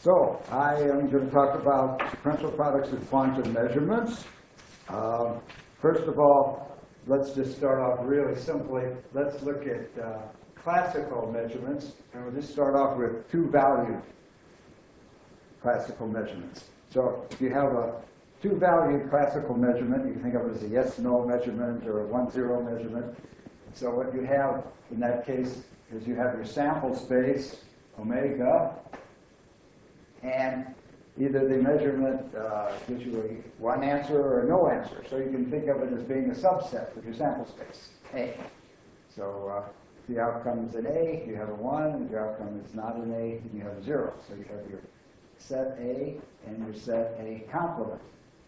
So I am going to talk about sequential products with quantum measurements. First of all, let's just start off really simply. Let's look at classical measurements, and we'll just start off with two-valued classical measurements. So if you have a two-valued classical measurement, you can think of it as a yes-no measurement or a 1-0 measurement. So what you have in that case is you have your sample space, omega, and either the measurement gives you a one answer or a no answer. So you can think of it as being a subset of your sample space, A. So if the outcome is an A, you have a 1. If the outcome is not an A, you have a 0. So you have your set A and your set A complement.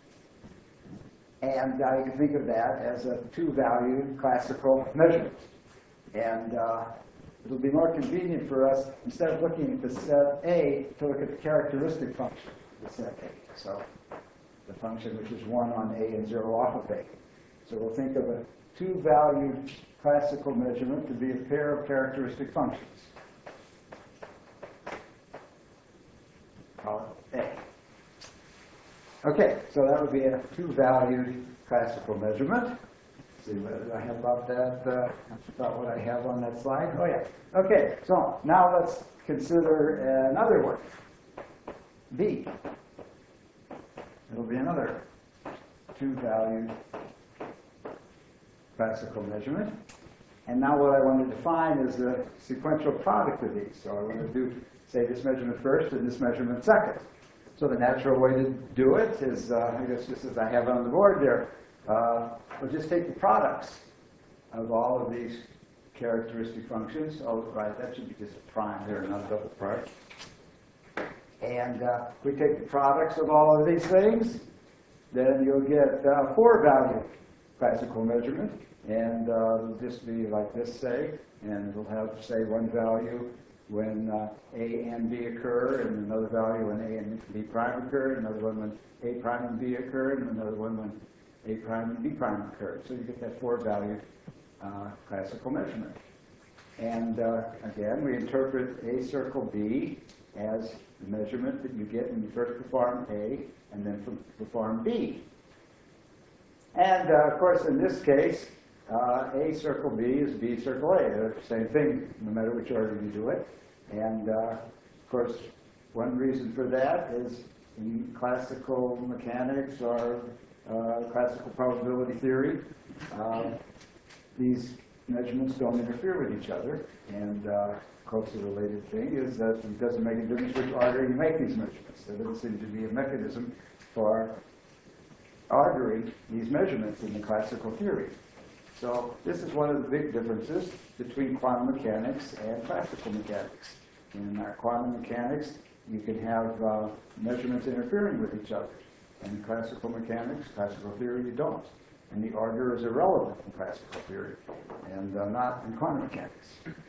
And you can think of that as a two-valued classical measurement. And it'll be more convenient for us, instead of looking at the set A, to look at the characteristic function of the set A. So the function which is 1 on A and 0 off of A. So we'll think of a two-valued classical measurement to be a pair of characteristic functions. Call it A. Okay, so that would be a two-valued classical measurement. Let's see, what did I have about that? About what I have on that slide? Oh, yeah. Okay, so now let's consider another one. B. It'll be another two-valued classical measurement. And now what I want to define is the sequential product of these. So I want to do, say, this measurement first and this measurement second. So the natural way to do it is, I guess just as I have on the board there, we'll just take the products of all of these characteristic functions. Oh, right, that should be just a prime there, not a double prime. And we take the products of all of these things, then you'll get a four-valued classical measurement. And it'll just be like this, say, and it'll have, say, one value when A and B occur, and another value when A and B prime occur, another one when A prime and B occur, and another one when A prime and B prime occur. So you get that four-valued classical measurement. And again, we interpret A circle B as the measurement that you get when you first perform A and then perform B. And of course, in this case, A circle B is B circle A. They're the same thing, no matter which order you do it. And of course, one reason for that is in classical mechanics or classical probability theory, these measurements don't interfere with each other. And closely related thing is that it doesn't make a difference which order you make these measurements. There doesn't seem to be a mechanism for ordering these measurements in the classical theory. So this is one of the big differences between quantum mechanics and classical mechanics. In quantum mechanics, you can have measurements interfering with each other. In classical mechanics, classical theory, you don't. And the order is irrelevant in classical theory, and not in quantum mechanics.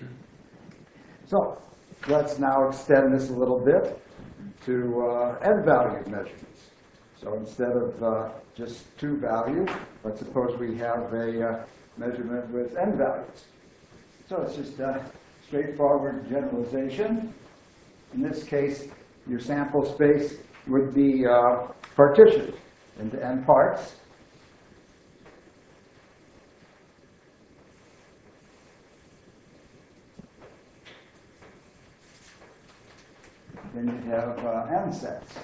So let's now extend this a little bit to n-valued measurements. So instead of just two values, let's suppose we have a measurement with n values. So it's just a straightforward generalization. In this case, your sample space would be partitioned into n parts. Then you'd have n sets.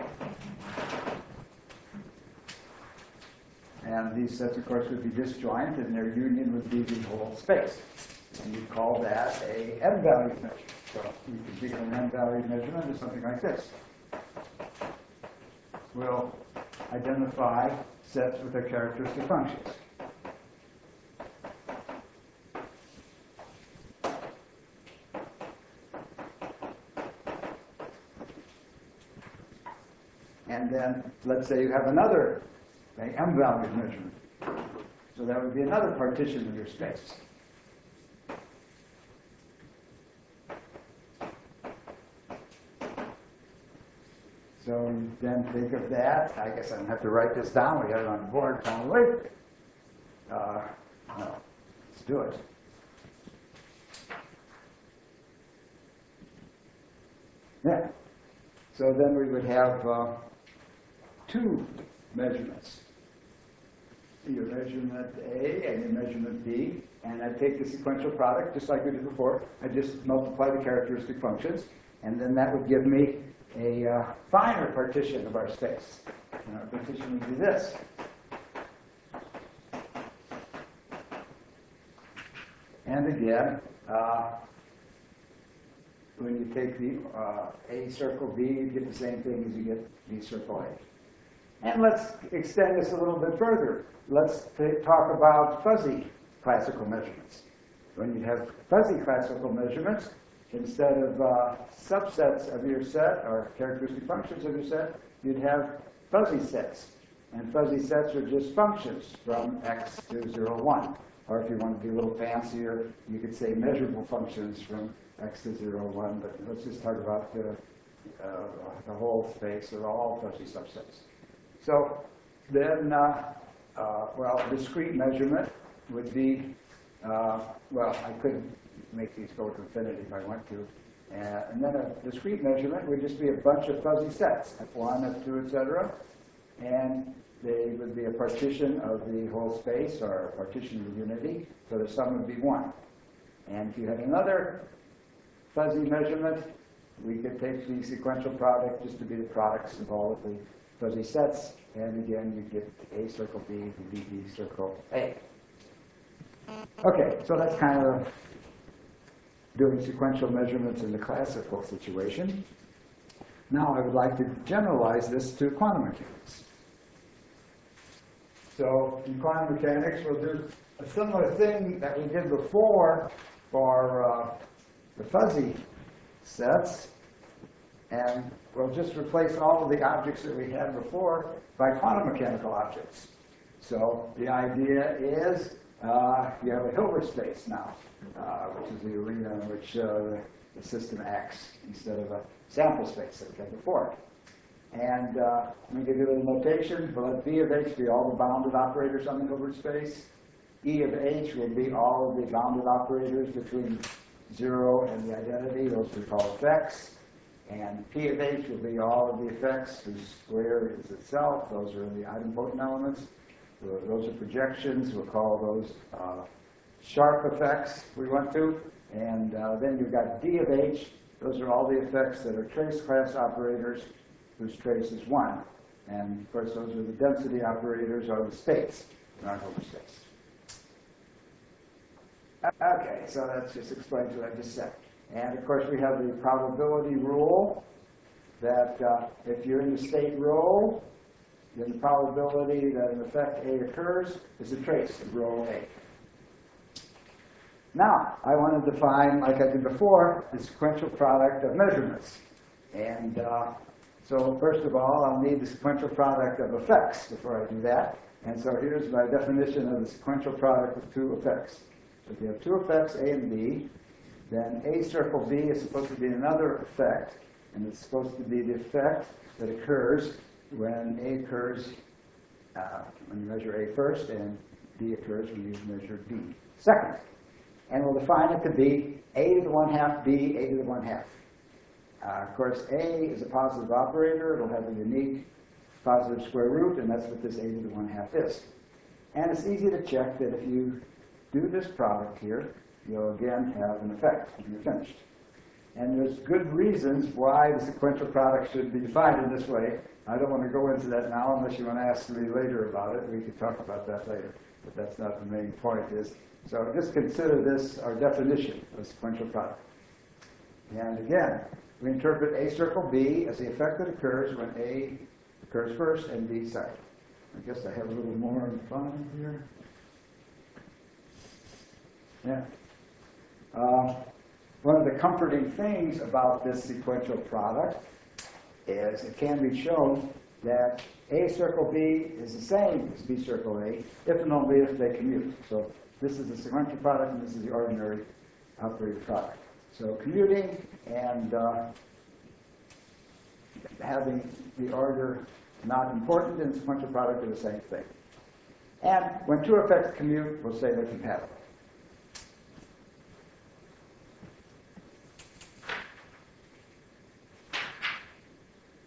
And these sets, of course, would be disjoint, and their union would be the whole space. And you'd call that a n-valued measurement. So you could think of an n-valued measurement as something like this. We'll identify sets with their characteristic functions. And then let's say you have another m-valued measurement. So that would be another partition of your space. So then think of that. I guess I don't have to write this down. We have it on the board probably. No, let's do it. Yeah. So then we would have two measurements. Your measurement A and your measurement B, and I take the sequential product, just like we did before. I just multiply the characteristic functions, and then that would give me a finer partition of our space. And our partition would be this. And again, when you take the A circle B, you get the same thing as you get B circle A. And let's extend this a little bit further. Let's talk about fuzzy classical measurements. When you have fuzzy classical measurements, instead of subsets of your set, or characteristic functions of your set, you'd have fuzzy sets. And fuzzy sets are just functions from x to 0, 1. Or if you want to be a little fancier, you could say measurable functions from x to 0, 1. But let's just talk about the whole space of all fuzzy subsets. So then, well, discrete measurement would be, well, I could make these go to infinity if I want to. And then a discrete measurement would just be a bunch of fuzzy sets, F1, F2, etc. And they would be a partition of the whole space, or a partition of unity, so the sum would be 1. And if you had another fuzzy measurement, we could take the sequential product just to be the products of all of the fuzzy sets, and again, you get A circle B and B circle A. Okay, so that's kind of doing sequential measurements in the classical situation. Now I would like to generalize this to quantum mechanics. So in quantum mechanics, we'll do a similar thing that we did before for the fuzzy sets, and we'll just replace all of the objects that we had before by quantum mechanical objects. So the idea is you have a Hilbert space now, which is the arena in which the system acts instead of a sample space that we had before. And we give you a little notation. We'll let B of H be all the bounded operators on the Hilbert space. E of H will be all of the bounded operators between 0 and the identity. Those we call effects. And P of H will be all of the effects whose square is itself. Those are the idempotent elements. Those are projections. We'll call those sharp effects if we want to. And then you've got D of H. Those are all the effects that are trace class operators whose trace is 1. And of course, those are the density operators, or the states in our Hilbert space. Okay, so that just explains what I just said. And of course, we have the probability rule that if you're in the state rho, then the probability that an effect A occurs is a trace of rho A. Now, I want to define, like I did before, the sequential product of measurements. And so first of all, I'll need the sequential product of effects before I do that. And so here's my definition of the sequential product of two effects. So if you have two effects, A and B, then A circle B is supposed to be another effect, and it's supposed to be the effect that occurs when A occurs when you measure A first, and B occurs when you measure B second. And we'll define it to be A to the 1/2, B, A to the 1/2. Of course, A is a positive operator. It'll have a unique positive square root, and that's what this A to the 1/2 is. And it's easy to check that if you do this product here, you'll again have an effect when you're finished. And there's good reasons why the sequential product should be defined in this way. I don't want to go into that now unless you want to ask me later about it. We could talk about that later, but that's not the main point. So just consider this our definition of sequential product. And again, we interpret A circle B as the effect that occurs when A occurs first and B second. I guess I have a little more in front here. Yeah. One of the comforting things about this sequential product is it can be shown that A circle B is the same as B circle A, if and only if they commute. So this is the sequential product, and this is the ordinary operator product. So commuting and having the order not important in sequential product are the same thing. And when two effects commute, we'll say they're compatible.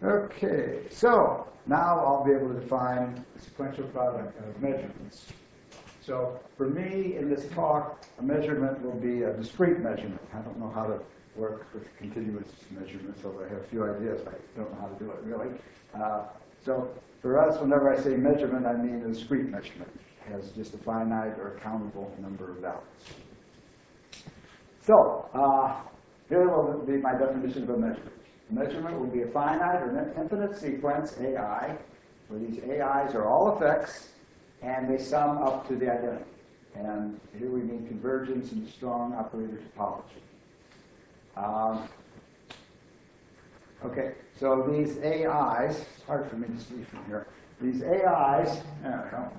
Okay, so now I'll be able to define the sequential product of measurements. So for me, in this talk, a measurement will be a discrete measurement. I don't know how to work with continuous measurements, although I have a few ideas, but I don't know how to do it really. So for us, whenever I say measurement, I mean a discrete measurement. It has just a finite or countable number of values. So here will be my definition of a measurement. A measurement will be a finite or infinite sequence, AI, where these AIs are all effects, and they sum up to the identity. And here we mean convergence and strong operator topology. Okay, so these AIs, it's hard for me to see from here. These AIs, there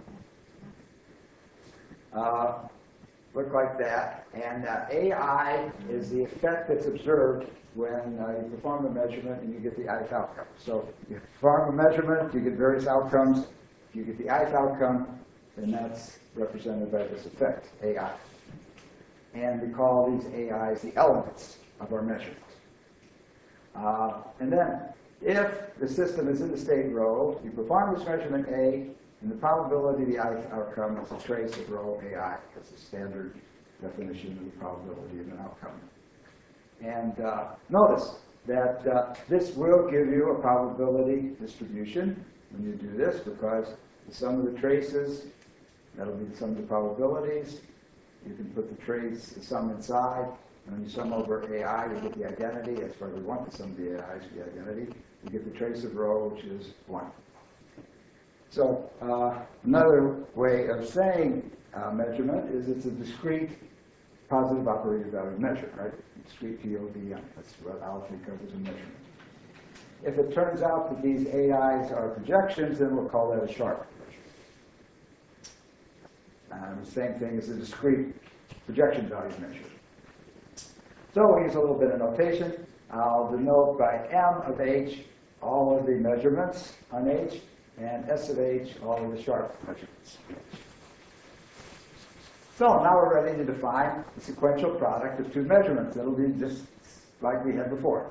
we go, look like that. And AI is the effect that's observed when you perform a measurement and you get the ith outcome. So you perform a measurement, you get various outcomes. If you get the ith outcome, then that's represented by this effect, AI. And we call these AIs the elements of our measurement. And then, if the system is in the state rho, you perform this measurement A, and the probability of the ith outcome is a trace of rho AI. That's a standard definition of the probability of an outcome. And notice that this will give you a probability distribution when you do this, because the sum of the traces, that'll be the sum of the probabilities. You can put the trace, the sum inside, and when you sum over AI, you get the identity. That's why we want the sum of the AIs, the identity. You get the trace of rho, which is 1. So another way of saying measurement is it's a discrete positive operator value measure, right? Discrete POV, that's what I'll think of as a measurement. If it turns out that these AIs are projections, then we'll call that a sharp measure. The same thing as a discrete projection value measure. So we'll use a little bit of notation. I'll denote by M of H all of the measurements on H, and S of H all of the sharp measurements. So now we're ready to define the sequential product of two measurements. It'll be just like we had before.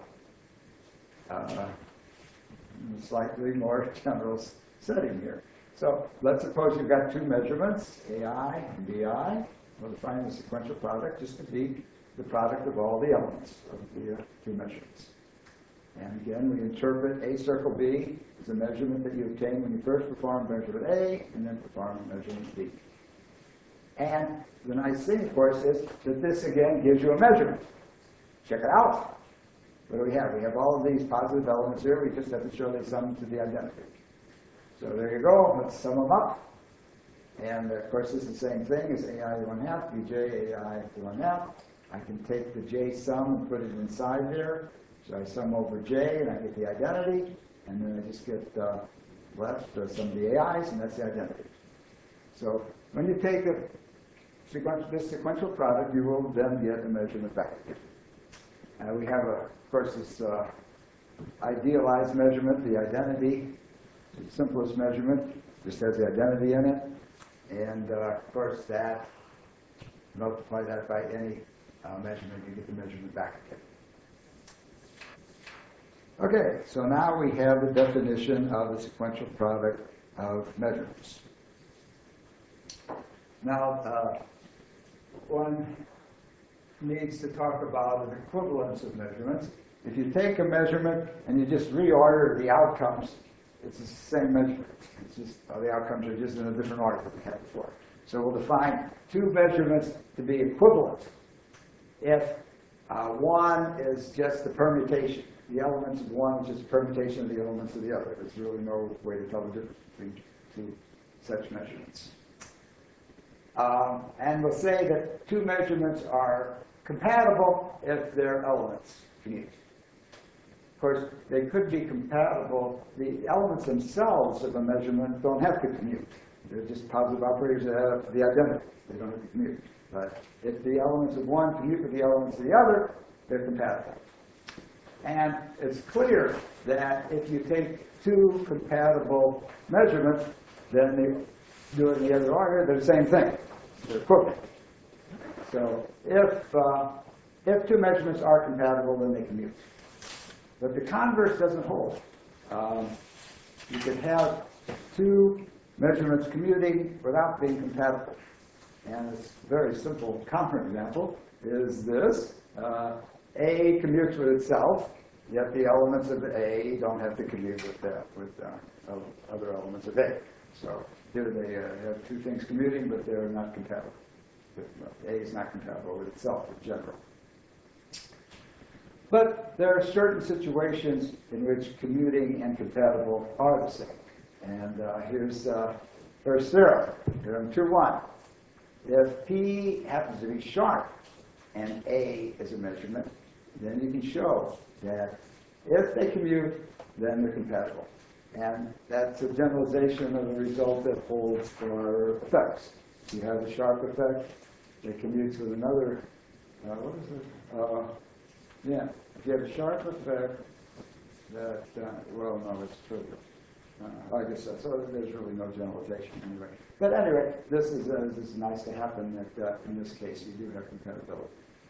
Slightly more general setting here. So let's suppose you've got two measurements, AI and BI. We'll define the sequential product just to be the product of all the elements of the two measurements. And again, we interpret A circle B as a measurement that you obtain when you first perform measurement A and then perform measurement B. And the nice thing, of course, is that this again gives you a measurement. Check it out. What do we have? We have all of these positive elements here. We just have to show they sum to the identity. So there you go. Let's sum them up. And of course, this is the same thing as AI 1/2, BJ, AI 1/2. I can take the J sum and put it inside there. So I sum over J and I get the identity. And then I just get left some of the AIs, and that's the identity. So when you take this sequential product, you will then get a measurement back. We have, of course, this idealized measurement, the identity, the simplest measurement, just has the identity in it. And of course, that, multiply that by any measurement, you get the measurement back again. Okay, so now we have the definition of the sequential product of measurements. Now, one needs to talk about an equivalence of measurements. If you take a measurement and you just reorder the outcomes, it's the same measurement. It's just the outcomes are just in a different order than we had before. So we'll define two measurements to be equivalent if one is just the permutation. The elements of one is just a permutation of the elements of the other. There's really no way to tell the difference between two such measurements. And we'll say that two measurements are compatible if their elements commute. Of course, they could be compatible. The elements themselves of a measurement don't have to commute. They're just positive operators that have the identity. They don't have to commute. But if the elements of one commute with the elements of the other, they're compatible. And it's clear that if you take two compatible measurements, then they do it in the other order, they're the same thing. They're equivalent. So if two measurements are compatible, then they commute. But the converse doesn't hold. you could have two measurements commuting without being compatible. And it's a very simple counterexample is this. A commutes with itself, yet the elements of A don't have to commute with other elements of A. So here they have two things commuting, but they're not compatible. A is not compatible with itself in general. But there are certain situations in which commuting and compatible are the same. And here's first theorem, theorem 2.1. If P happens to be sharp and A is a measurement, then you can show that if they commute, then they're compatible. And that's a generalization of a result that holds for effects. If you have a sharp effect, it commutes with another, what is it? Yeah, if you have a sharp effect that, well, no, it's trivial. I guess so. So there's really no generalization anyway. But anyway, this is nice to happen that in this case you do have compatibility.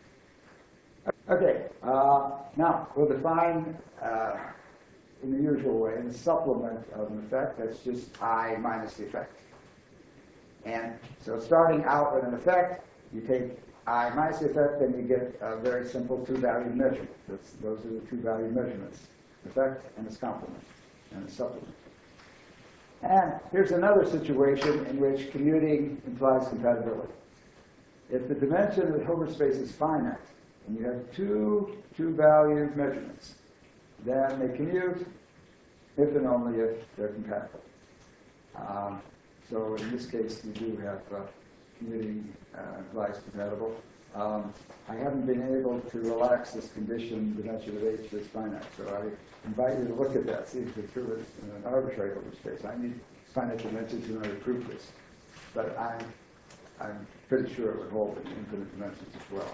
Okay, now we'll define in the usual way the supplement of an effect. That's just I minus the effect. And so starting out with an effect, you take I minus the effect, then you get a very simple two-valued measurement. Those are the two-valued measurements, effect and its complement, and its supplement. And here's another situation in which commuting implies compatibility. If the dimension of the Hilbert space is finite, and you have two-valued measurements, then they commute if and only if they're compatible. So in this case, you do have commuting implies compatible. I haven't been able to relax this condition, dimension of H is finite. So I invite you to look at that, see if it's true in an arbitrary Hilbert space. I need finite dimensions in order to prove this. But I'm pretty sure it would hold in infinite dimensions as well.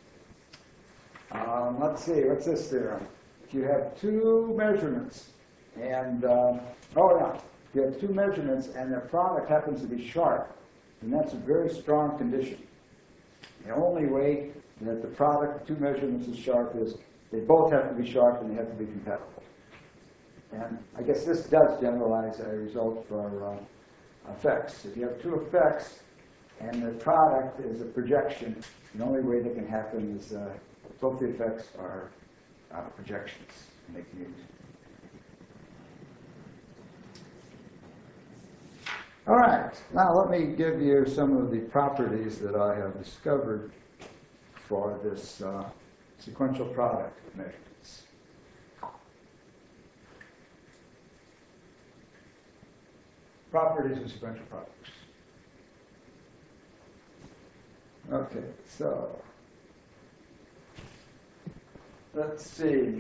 Let's see, what's this theorem? If you have two measurements, and, if you have two measurements and their product happens to be sharp, then that's a very strong condition. The only way that the product of two measurements is sharp is they both have to be sharp and they have to be compatible. And I guess this does generalize a result for effects. If you have two effects and the product is a projection, the only way that can happen is both the effects are projections, and they commute. All right, now let me give you some of the properties that I have discovered for this sequential product of measurements. Properties of sequential products. Okay, so let's see.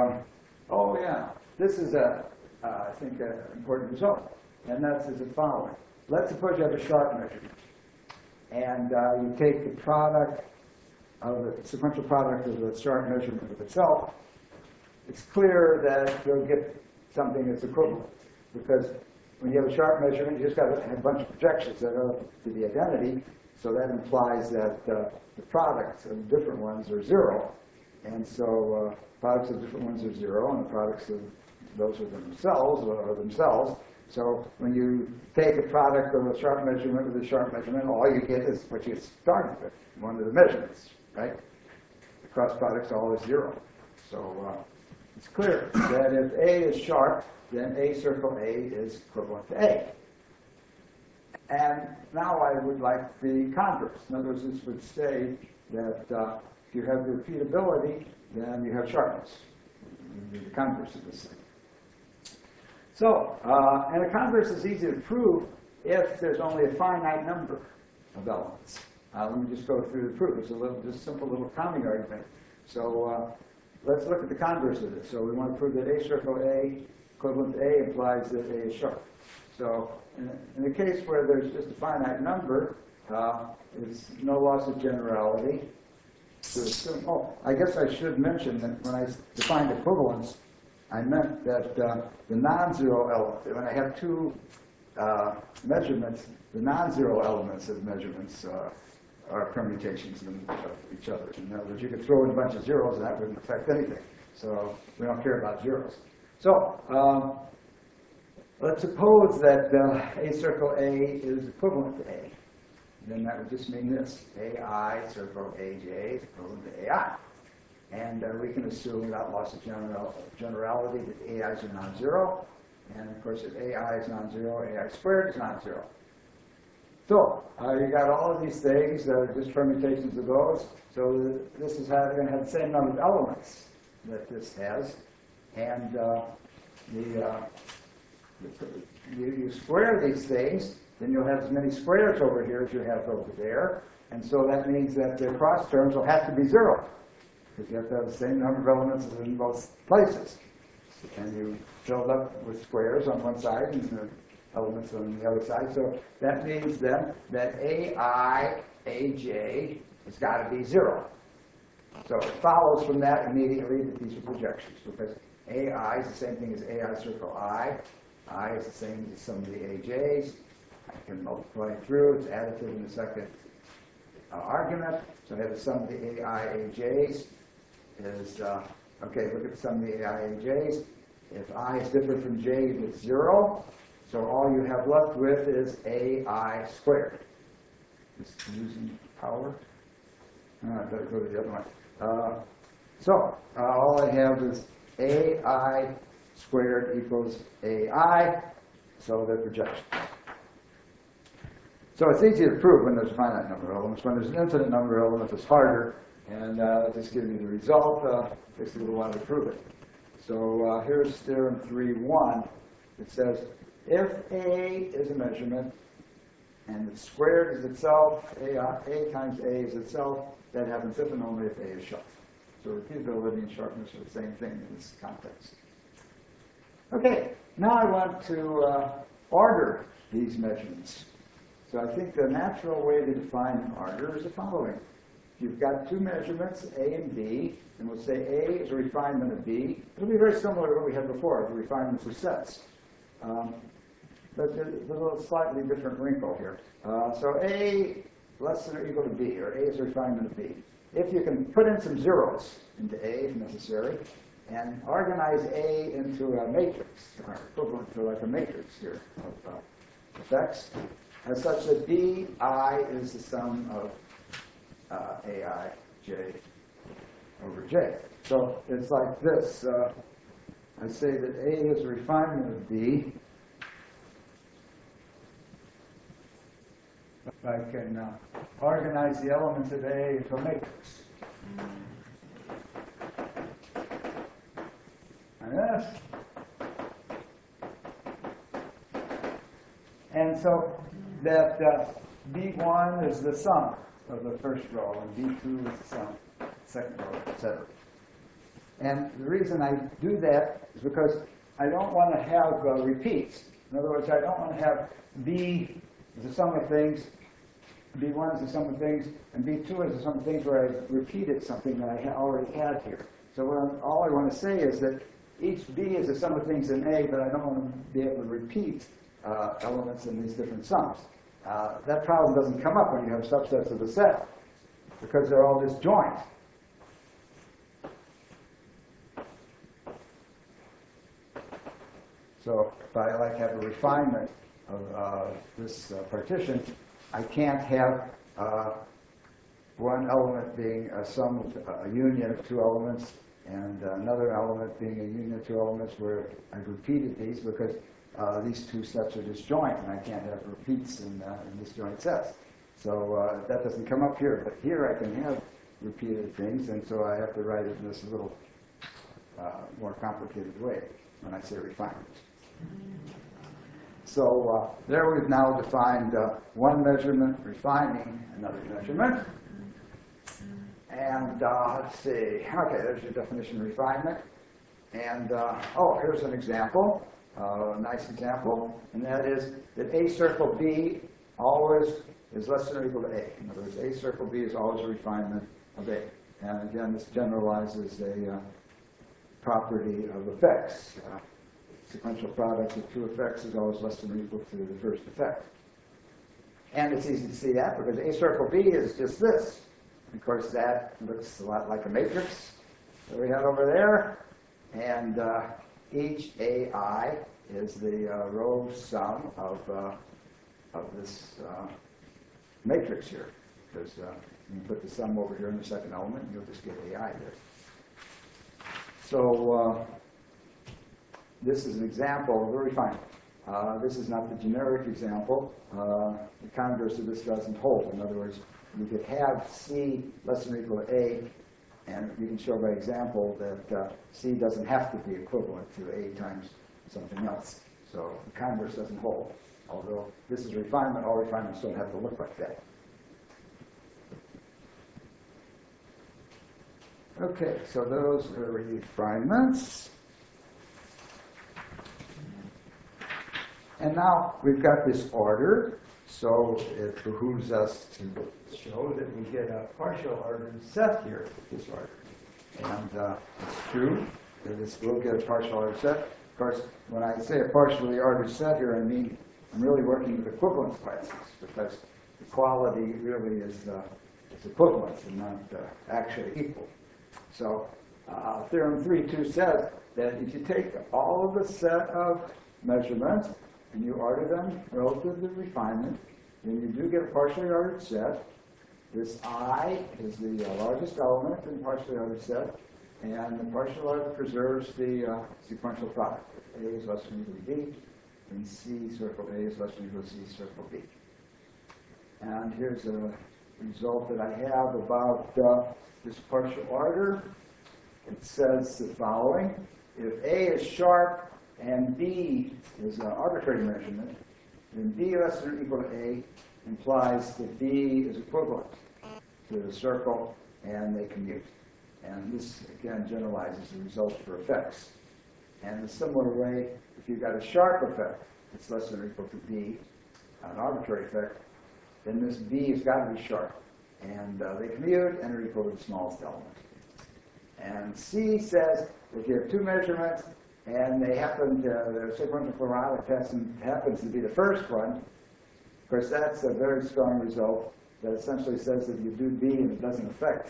This is I think, an important result. And that's as the following. Let's suppose you have a sharp measurement. And you take the product of the sequential product of the sharp measurement of itself. It's clear that you'll get something that's equivalent. Because when you have a sharp measurement, you just got to have a bunch of projections that are to the identity. So that implies that the products of different ones are zero. And so products of different ones are zero, and the products of those of themselves are themselves. So when you take a product of a sharp measurement with a sharp measurement, all you get is what you started with, one of the measurements, right? The cross product's always zero. So it's clear that if A is sharp, then A circle A is equivalent to A. And now I would like the converse. In other words, this would say that if you have repeatability, then you have sharpness. The converse of this thing. So, and the converse is easy to prove if there's only a finite number of elements. Let me just go through the proof. It's just a simple little counting argument. So let's look at the converse of this. So we want to prove that A circle A equivalent to A implies that A is sharp. So in the case where there's just a finite number, it's no loss of generality to assume. Oh, I guess I should mention that when I defined equivalence, I meant that the non-zero element, when I have two measurements, the non-zero elements of measurements are permutations of each other. In other words, you could throw in a bunch of zeros and that wouldn't affect anything. So we don't care about zeros. So let's suppose that A circle A is equivalent to A. Then that would just mean this: AI circle AJ is equivalent to AI. And we can assume, without loss of generality, that AI's are non-zero. And of course, if AI is non-zero, AI squared is non-zero. So you got all of these things, just permutations of those. So this is going to have the same number of elements that this has. And you square these things, then you'll have as many squares over here as you have over there. And so that means that the cross terms will have to be zero, because you have to have the same number of elements in both places. And you fill up with squares on one side and the elements on the other side. So that means then that AI, AJ has got to be zero. So it follows from that immediately that these are projections, because AI is the same thing as AI circle I is the same as some of the AJs. I can multiply through. It's additive in the second argument. So I have the sum of the AI AJs is, okay, look at the sum of the AI AJs. If I is different from J, it's 0. So all you have left with is AI squared. Just using power. I better go to the other one. So all I have is AI squared equals AI, so they're projections. So it's easy to prove when there's a finite number of elements. When there's an infinite number of elements, it's harder. And just give you the result. It takes a little while to prove it. So here's theorem 3.1. It says, if A is a measurement, and the squared is itself, A times A is itself, that happens if and only if A is sharp. So repeatability and sharpness are the same thing in this context. Okay, now I want to order these measurements. So I think the natural way to define an order is the following. You've got two measurements, A and B, and we'll say A is a refinement of B. It'll be very similar to what we had before, the refinements of sets. But there's a little slightly different wrinkle here. So A less than or equal to B, or A is a refinement of B. If you can put in some zeros into A if necessary, and organize A into a matrix, or equivalent to like a matrix here of effects, as such that BI is the sum of AI J over J. So it's like this. I say that A is a refinement of B. I can organize the elements of A into a matrix. And this. And so that B1 is the sum of the first row, and B2 is the sum of the second row, etc. And the reason I do that is because I don't want to have repeats. In other words, I don't want to have B is the sum of things, B1 is the sum of things, and B2 is the sum of things where I repeated something that I already had here. So all I want to say is that each B is the sum of things in A, but I don't want to be able to repeat elements in these different sums. That problem doesn't come up when you have subsets of the set, because they're all disjoint. So if I have a refinement of this partition, I can't have one element being a sum of a union of two elements, and another element being a union of two elements where I've repeated these, because these two sets are disjoint, and I can't have repeats in disjoint sets. So that doesn't come up here. But here I can have repeated things, and so I have to write it in this little more complicated way when I say refinement. So there we've now defined one measurement refining another measurement. And let's see. Okay, there's your definition of refinement. And oh, here's an example. Nice example, and that is that A circle B always is less than or equal to A. In other words, A circle B is always a refinement of A. And again, this generalizes a property of effects. Sequential product of two effects is always less than or equal to the first effect. And it's easy to see that because A circle B is just this. Of course, that looks a lot like a matrix that we had over there. And each AI is the row sum of this matrix here. Because you can put the sum over here in the second element, and you'll just get AI there. So this is an example of a refinement. This is not the generic example. The converse of this doesn't hold. In other words, you could have C less than or equal to A, and you can show by example that C doesn't have to be equivalent to A times something else. So the converse doesn't hold. Although this is refinement, all refinements don't have to look like that. Okay, so those are refinements. And now we've got this order, so it behooves us to show that we get a partial ordered set here with this order. And it's true that we'll get a partial ordered set. Of course, when I say a partially ordered set here, I mean I'm really working with equivalence classes, because equality really is equivalence and not actually equal. So Theorem 3.2 says that if you take all of the set of measurements and you order them relative to the refinement, then you do get a partially ordered set. This I is the largest element in the partially ordered set, and the partial order preserves the sequential product. If A is less than or equal to B, then C circle A is less than or equal to C circle B. And here's a result that I have about this partial order. It says the following: if A is sharp and B is an arbitrary measurement, then B less than or equal to A implies that B is equivalent to the circle and they commute. And this, again, generalizes the result for effects. And in a similar way, if you've got a sharp effect that's less than or equal to B, an arbitrary effect, then this B has got to be sharp. And they commute and are equal to the smallest element. And C says if you have two measurements and they happen to, the sequential plurality happens to be the first one, of course that's a very strong result that essentially says that you do B and it doesn't affect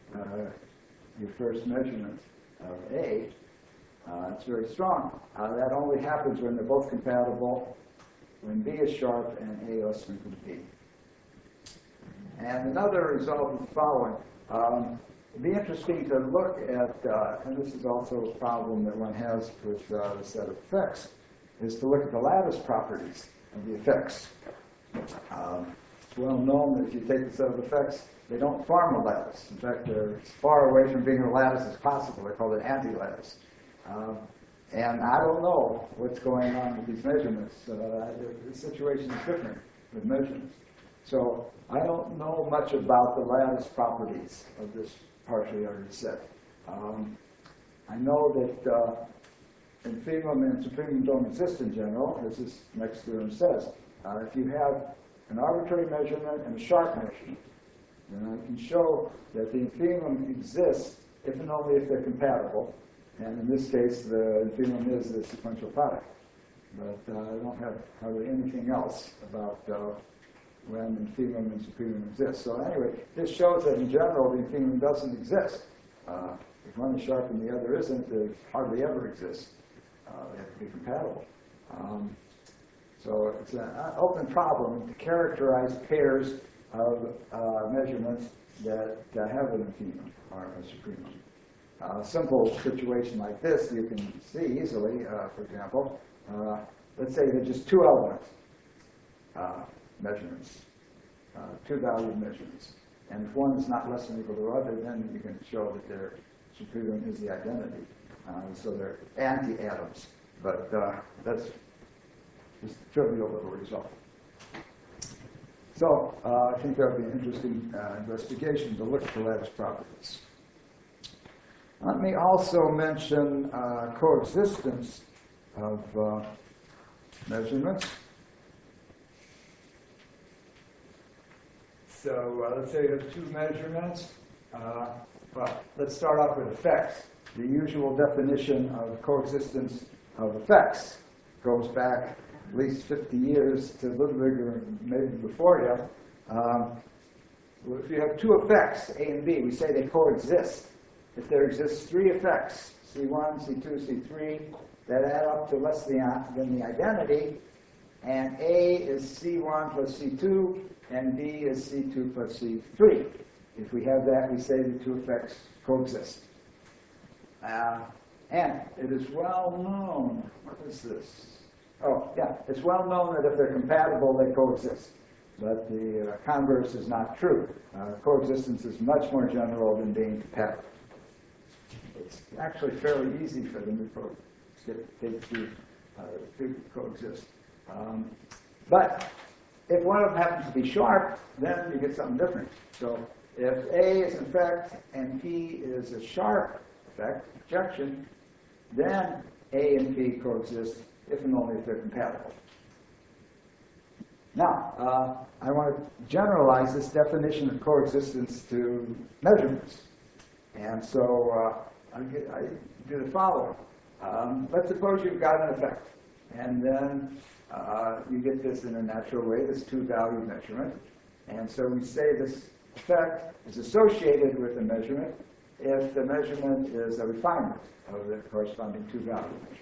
your first measurement of A. It's very strong. That only happens when they're both compatible, when B is sharp and A less than or equal to B. And another result is the following. It'd be interesting to look at, and this is also a problem that one has with the set of effects, is to look at the lattice properties of the effects. It's well known that if you take the set of effects, they don't form a lattice. In fact, they're as far away from being a lattice as possible. They're called an anti-lattice. And I don't know what's going on with these measurements. The situation is different with measurements. So I don't know much about the lattice properties of this partially ordered set. I know that infimum and supremum don't exist in general, as this next theorem says. If you have an arbitrary measurement and a sharp measurement, then I can show that the infimum exists if and only if they're compatible. And in this case, the infimum is the sequential product. But I don't have hardly anything else about when infimum and supremum exist. So anyway, this shows that in general the infimum doesn't exist. If one is sharp and the other isn't, it hardly ever exists. They have to be compatible. So it's an open problem to characterize pairs of measurements that have an infimum or a supremum. A simple situation like this you can see easily, for example, let's say they're just two element measurements, two-valued measurements. And if one is not less than or equal to the other, then you can show that their supremum is the identity. So they're anti-atoms. But that's just a trivial little result. So I think that would be an interesting investigation to look at the lattice properties. Let me also mention coexistence of measurements. So let's say you have two measurements. Well, let's start off with effects. The usual definition of coexistence of effects goes back at least 50 years to Ludwig, maybe before you. If you have two effects, A and B, we say they coexist. If there exists three effects, C1, C2, C3, that add up to less than the identity, and A is C1 plus C2, and B is C2 plus C3. If we have that, we say the two effects coexist. And it is well known, what is this? Oh, yeah, it's well known that if they're compatible, they coexist. But the converse is not true. Coexistence is much more general than being compatible. It's actually fairly easy for them to coexist. But if one of them happens to be sharp, then you get something different. So if A is an effect and P is a sharp effect, projection, then A and P coexist if and only if they're compatible. Now, I want to generalize this definition of coexistence to measurements. And so I do the following. Let's suppose you've got an effect, and then you get this in a natural way, this two-value measurement. And so we say this effect is associated with the measurement if the measurement is a refinement of the corresponding two-value measurement.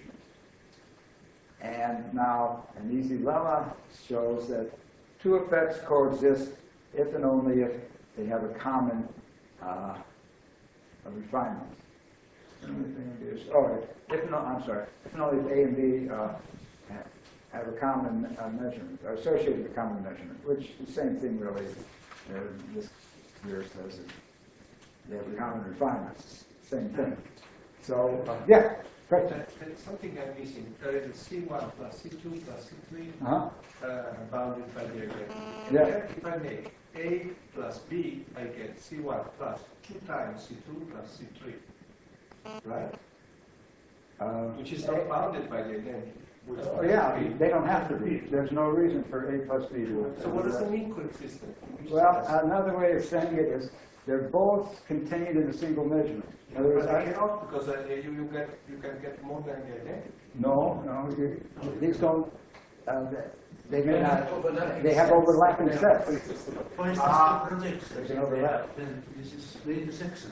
And now, an easy lemma shows that two effects coexist if and only if they have a common refinement. If and only if A and B have a common measurement, or associated with a common measurement, which is the same thing really. This here says that they have a common refinements, same thing. So, yeah. There's something I'm missing. There is a C1 plus C2 plus C3 bounded by the agreement. Yeah. If I make A plus B, I get C1 plus 2 times C2 plus C3. Right? Which is not bounded by the identity. Yeah, they don't have to be. There's no reason for A plus B to. So what does it mean coexistent? Well, another way of saying it is they're both contained in a single measurement. In other words, I cannot, because you can get more than the identity. No, these don't. They may not. They have overlapping sets. For instance, There's an overlap. This is the section.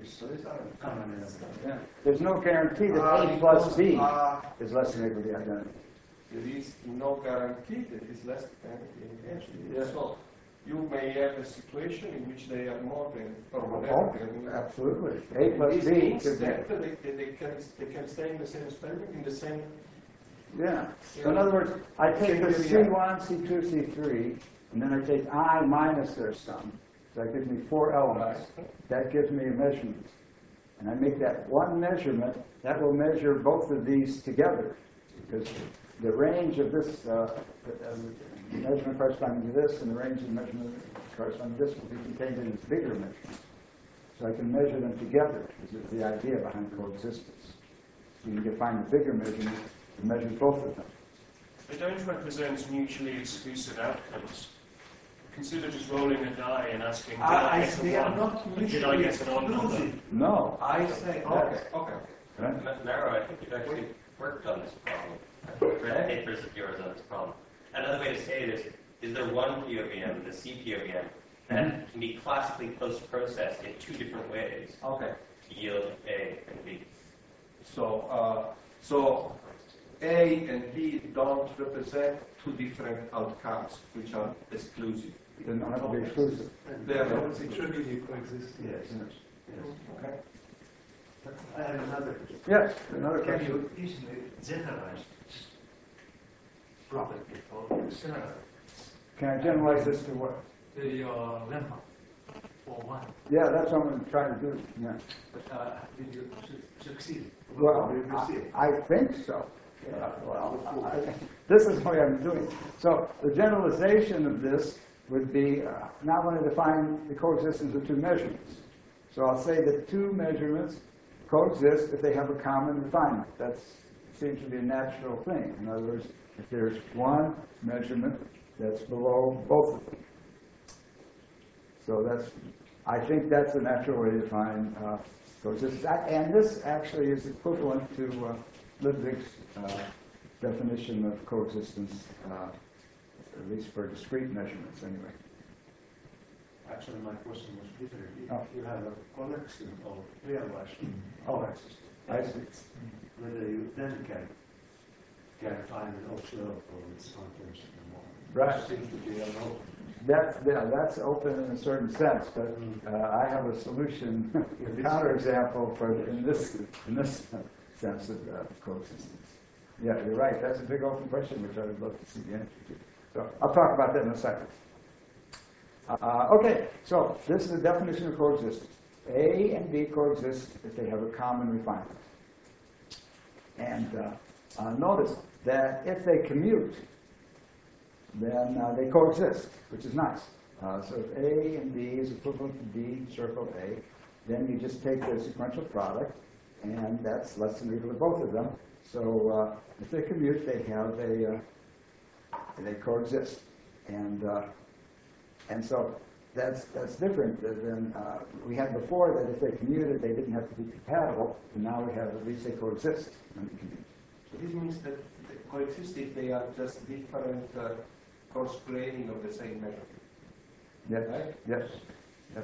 Yeah. There's no guarantee that A plus B is less than equal to the identity. There is no guarantee that it's less than the identity. Yeah. So you may have a situation in which they are more than or whatever. Absolutely. A plus this B means could that be. they can stay in the same experiment in the same. Yeah. So in other words, I take the C1, C2, C3, and then I take I minus their sum. So that gives me 4 elements. That gives me a measurement. And I make that one measurement, that will measure both of these together. Because the range of this measurement corresponding to this and the range of measurement corresponding to this will be contained in this bigger measurement. So I can measure them together, which is the idea behind coexistence. So you can find the bigger measurement and measure both of them. They don't represent mutually exclusive outcomes. Consider just rolling a die and asking, They are not mutually exclusive. No. I say, okay. Right? Narrow, I think you've actually worked on this problem. I've read papers of yours on this problem. Another way to say it is there one POVM, the CPOVM, that can be classically post-processed in 2 different ways to yield A and B? So A and B don't represent 2 different outcomes which are exclusive. They don't have to be exclusive. They are not. Contributing coexisting. Yes. Okay. I have another. Yes, another Can question. you easily generalize property or similar Can I generalize this to what? to your lemma for one? Yeah, that's what I'm going to try to do. Yeah. But did you succeed? Well, Did you see it? I think so. This is what I'm doing. So the generalization of this would be now when I define the coexistence of 2 measurements. So I'll say that 2 measurements coexist if they have a common refinement. That seems to be a natural thing. In other words, if there's one measurement that's below both of them. So I think that's a natural way to define coexistence. And this actually is equivalent to Ludwig's definition of coexistence, at least for discrete measurements anyway. Actually, my question was different. If Oh. you have a collection of realized Oh, coexistence, I see. whether you then can can't find an option for its contents anymore. Right. It seems to be unknown. That's open in a certain sense, but I have a solution, a counterexample for in this sense of coexistence. Yeah, you're right. That's a big open question, which I would love to see the answer to. So I'll talk about that in a second. Okay, so this is the definition of coexistence. A and B coexist if they have a common refinement. And notice that if they commute, then they coexist, which is nice. So if A and B is equivalent to D, circle A, then you just take the sequential product, and that's less than or equal to both of them. So if they commute, they coexist, and so that's different than we had before. That if they commuted, they didn't have to be compatible, and now we have at least they coexist when they commute. So this means that they coexist if they are just different coarse graining of the same measure. Yes, Right? yes, yes.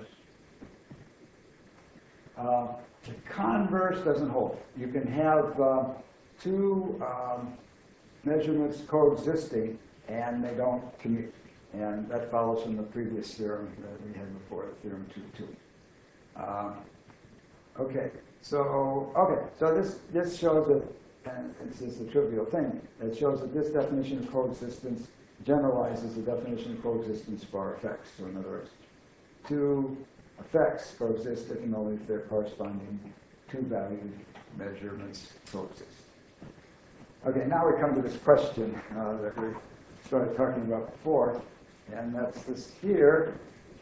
The converse doesn't hold. You can have two measurements coexisting, and they don't commute. And that follows from the previous theorem that we had before, theorem 2.2. Okay, so this shows that, and this is a trivial thing, it shows that this definition of coexistence generalizes the definition of coexistence for our effects. So in other words, two effects coexist if and only if their corresponding two-valued measurements coexist. Okay, now we come to this question that we started talking about before, and that's this here.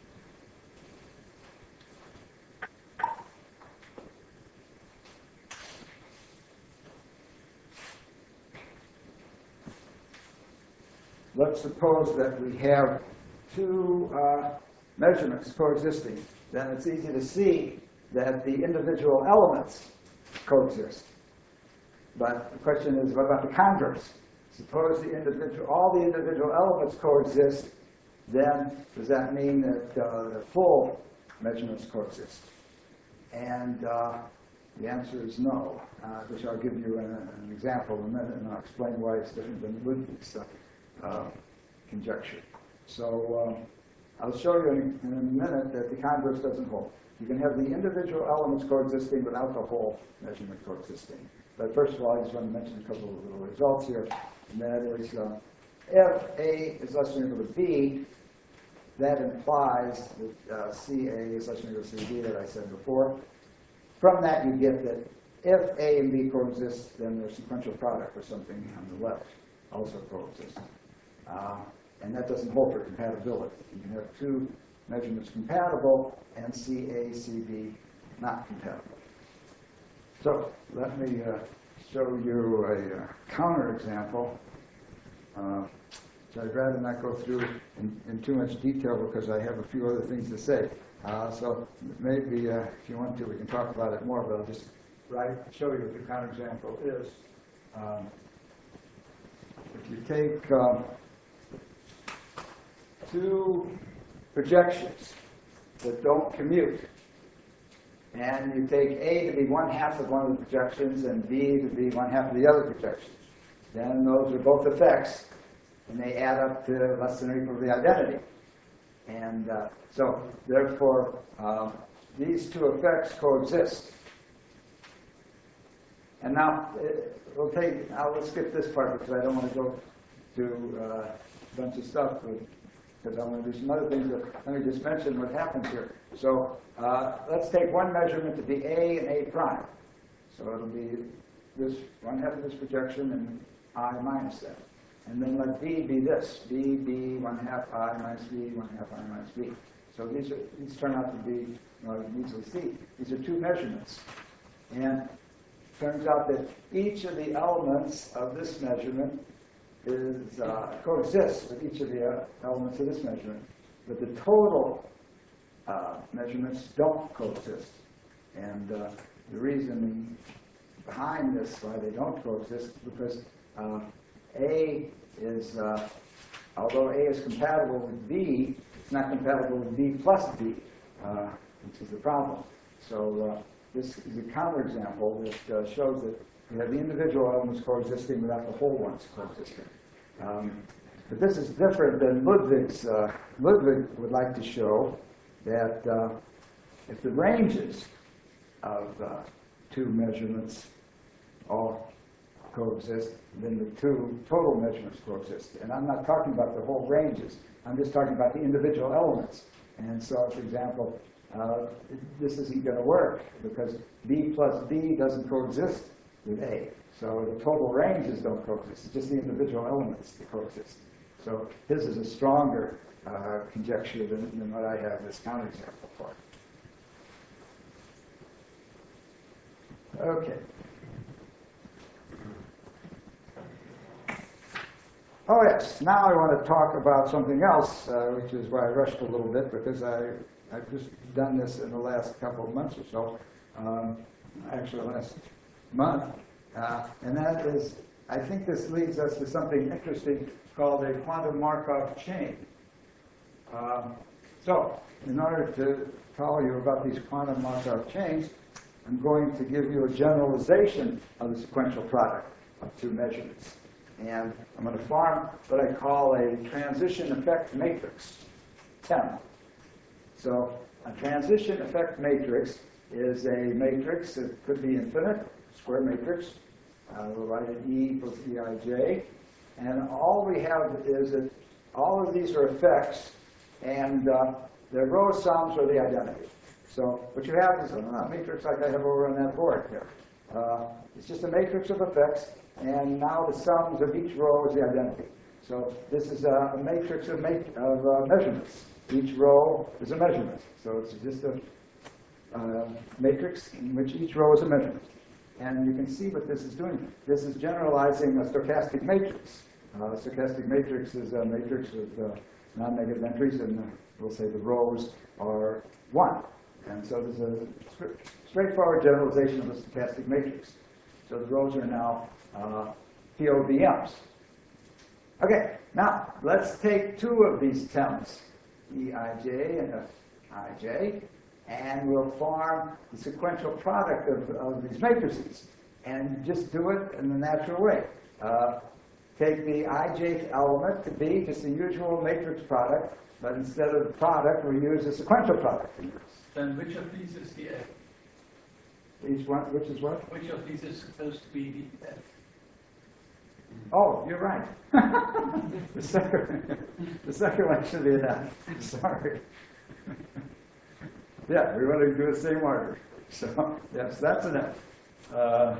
Let's suppose that we have two measurements coexisting. Then it's easy to see that the individual elements coexist. But the question is, what about the converse? Suppose all the individual elements coexist, then does that mean that the full measurements coexist? And the answer is no, which I'll give you an example in a minute, and I'll explain why it's different than Ludwig's conjecture. So I'll show you in a minute that the converse doesn't hold. You can have the individual elements coexisting without the whole measurement coexisting. But first of all, I just want to mention a couple of little results here. And that is, if A is less than or equal to B, that implies that CA is less than or equal to CD that I said before. From that, you get that if A and B coexist, then their sequential product or something on the left also coexists. And that doesn't hold for compatibility. You can have two measurements compatible and CA, CB not compatible. So let me show you a counterexample, which I'd rather not go through in too much detail because I have a few other things to say. So maybe if you want to, we can talk about it more, but I'll just show you what the counterexample is. If you take two projections that don't commute, and you take A to be one half of one of the projections and B to be one half of the other projections, then those are both effects, and they add up to less than or equal to the identity. And so, therefore, these two effects coexist. And now, we'll skip this part because I don't want to go to a bunch of stuff, because I want to do some other things. But let me just mention what happens here. So let's take one measurement to be A and A prime. So it'll be this one half of this projection and I minus that. And then let B be this. B, B, one half I minus B, one half I minus B. So these turn out to be, you can easily see, these are two measurements. And it turns out that each of the elements of this measurement coexists with each of the elements of this measurement. But the total measurements don't coexist. And the reason behind this, why they don't coexist, is because A is, although A is compatible with B, it's not compatible with B plus B, which is the problem. So this is a counterexample that shows that We have the individual elements coexisting without the whole ones coexisting. But this is different than Ludwig's. Ludwig would like to show that if the ranges of two measurements all coexist, then the two total measurements coexist. And I'm not talking about the whole ranges. I'm just talking about the individual elements. And so, for example, this isn't going to work because B plus B doesn't coexist with A. So the total ranges don't coexist. It's just the individual elements that coexist. So his is a stronger conjecture than what I have as counterexample for. Okay. Oh yes, now I want to talk about something else, which is why I rushed a little bit, because I've just done this in the last couple of months or so, actually last month, and that is, I think this leads us to something interesting called a quantum Markov chain. So, in order to tell you about these quantum Markov chains, I'm going to give you a generalization of the sequential product of two measurements. And I'm going to form what I call a transition effect matrix, TEM. So a transition effect matrix is a matrix that could be infinite, square matrix. We'll write it E equals Eij. And all we have is that all of these are effects, and their row sums are the identity. So what you have is a matrix like I have over on that board here. It's just a matrix of effects, and now the sums of each row is the identity. So this is a matrix of measurements. Each row is a measurement. So it's just a matrix in which each row is a measurement. And you can see what this is doing. This is generalizing a stochastic matrix. A stochastic matrix is a matrix with non-negative entries, and we'll say the rows are 1. And so there's a straightforward generalization of a stochastic matrix. So the rows are now POVMs. Okay, now let's take two of these TEMs, Eij and Fij, and we'll form the sequential product of these matrices, and just do it in the natural way. Take the ijth element to be just the usual matrix product, but instead of product, we use a sequential product. Then which of these is the F? Each one, which is what? Which of these is supposed to be the F? Oh, you're right. the second one should be an F. Sorry. Yeah, we want to do the same order. So, yes, that's an F.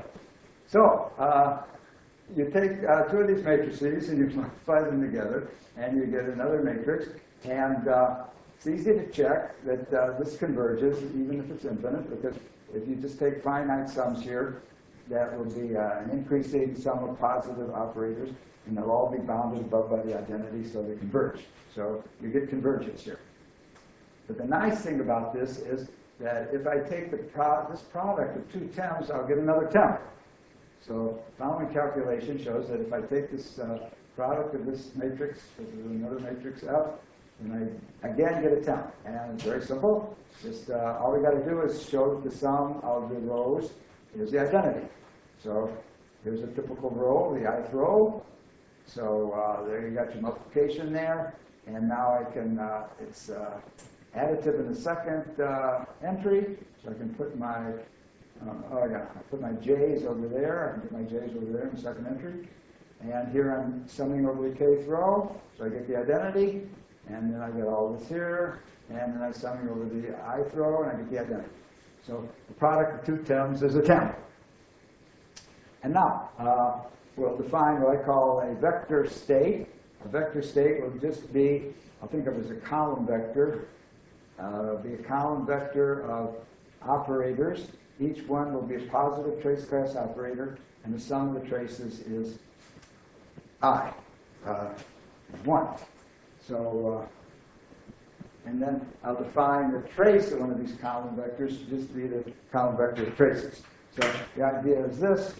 You take two of these matrices and you multiply them together, and you get another matrix. And it's easy to check that this converges, even if it's infinite, because if you just take finite sums here, that will be an increasing sum of positive operators, and they'll all be bounded above by the identity, so they converge. So you get convergence here. But the nice thing about this is that if I take this product of two TEMs, I'll get another TEM. So following calculation shows that if I take this product of this matrix with another matrix F, and I again get a TEM. And it's very simple. Just all we got to do is show that the sum of the rows is the identity. So here's a typical row, the ith row. So there you got your multiplication there. And now I can, it's additive in the second entry. So I can put my, I put my j's over there. I can put my j's over there in the second entry. And here I'm summing over the kth row. So I get the identity. And then I get all this here. And then I'm summing over the ith row, and I get the identity. So the product of two TEMs is a TEM. And now we'll define what I call a vector state. A vector state will just be, I'll think of it as a column vector. It'll be a column vector of operators. Each one will be a positive trace class operator, and the sum of the traces is I, 1. So, and then I'll define the trace of one of these column vectors to just be the column vector of traces. So the idea is this.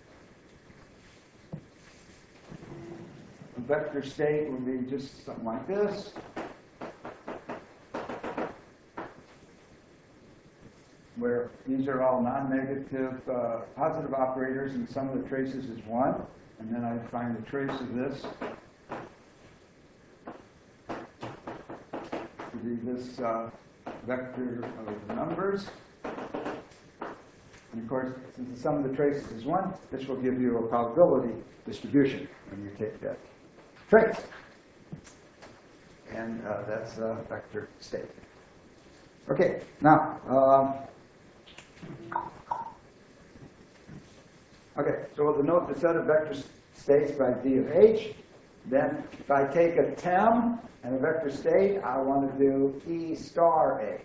The vector state will be just something like this. Where these are all non-negative positive operators, and sum of the traces is 1. And then I find the trace of this to be this vector of numbers. And of course, since the sum of the traces is 1, this will give you a probability distribution when you take that trace. And that's a vector state. Okay, now, so we'll denote the set of vector states by V of H. Then, if I take a TEM and a vector state, I want to do E star A.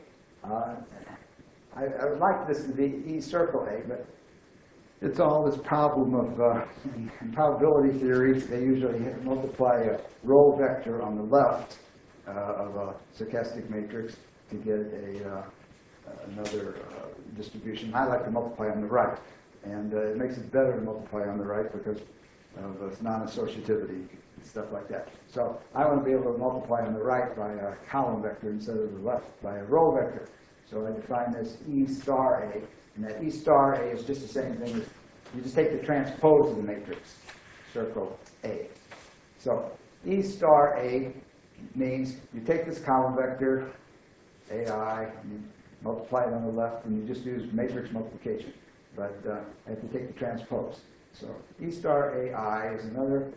I would like this to be E circle A, but it's all this problem of in probability theory. They usually multiply a row vector on the left of a stochastic matrix to get another distribution. I like to multiply on the right, and it makes it better to multiply on the right because of non-associativity and stuff like that. So I want to be able to multiply on the right by a column vector instead of the left by a row vector. So I define this E star A, and that E star A is just the same thing as, you just take the transpose of the matrix, circle A. So E star A means you take this column vector, AI, and you multiply it on the left, and you just use matrix multiplication. But I have to take the transpose. So E star AI is another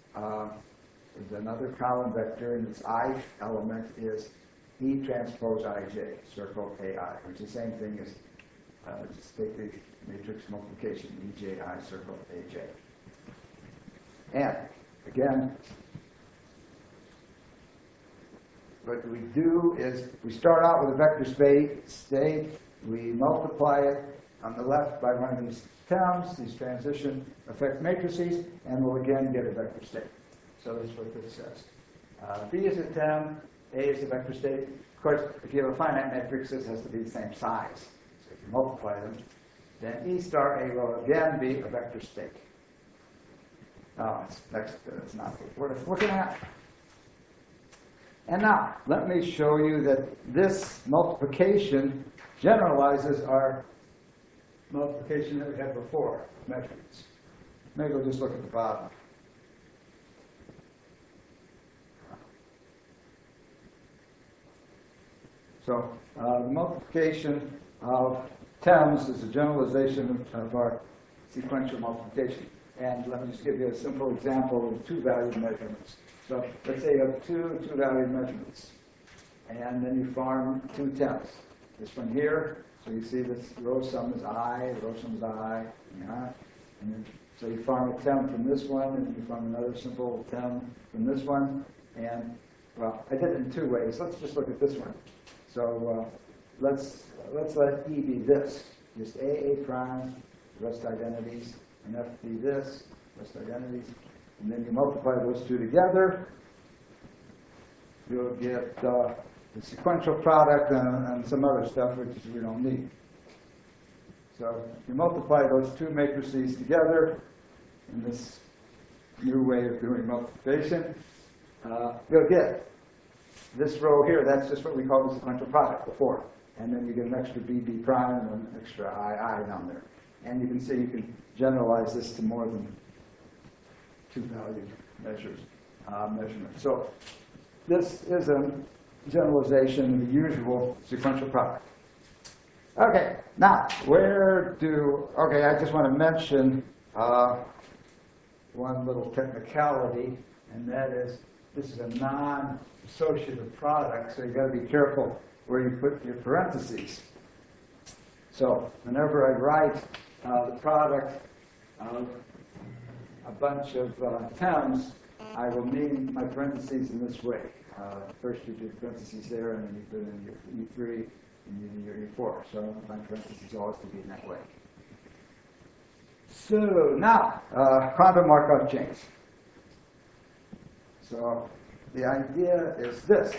column vector, and its ith element is E transpose ij, circle AI, which is the same thing as just take the matrix multiplication, EJI, circle AJ. And again, what we do is we start out with a vector state, we multiply it on the left by one of these terms, these transition effect matrices, and we'll again get a vector state. So that's what this says. B is a term, A is a vector state. Of course, if you have a finite matrix, this has to be the same size. So if you multiply them, then E star A will again be a vector state. Oh, it's not worth looking at. And now, let me show you that this multiplication generalizes our multiplication that we had before, measurements. Maybe we'll just look at the bottom. So the multiplication of terms is a generalization of our sequential multiplication. And let me just give you a simple example of two-valued measurements. So let's say you have two two-valued measurements, and then you form two terms. This one here, so you see this row sum is I, row sum is I, and then, so you form a term from this one, and you form another simple term from this one, and, well, I did it in two ways. Let's just look at this one. So let's let E be this, just A prime, rest identities, and F be this, rest identities. And then you multiply those two together, you'll get the sequential product and some other stuff which we don't need. So you multiply those two matrices together in this new way of doing multiplication, you'll get this row here. That's just what we call the sequential product before. And then you get an extra BB prime and an extra II down there. And you can see you can generalize this to more than two-valued measurement. So this is a generalization of the usual sequential product. Okay, now I just want to mention one little technicality, and that is this is a non-associative product, so you've got to be careful where you put your parentheses. So whenever I write the product of a bunch of terms, I will mean my parentheses in this way. First you do parentheses there, and then you put in your E3 and your E4. So my parentheses always to be in that way. So now, quantum Markov chains. So the idea is this.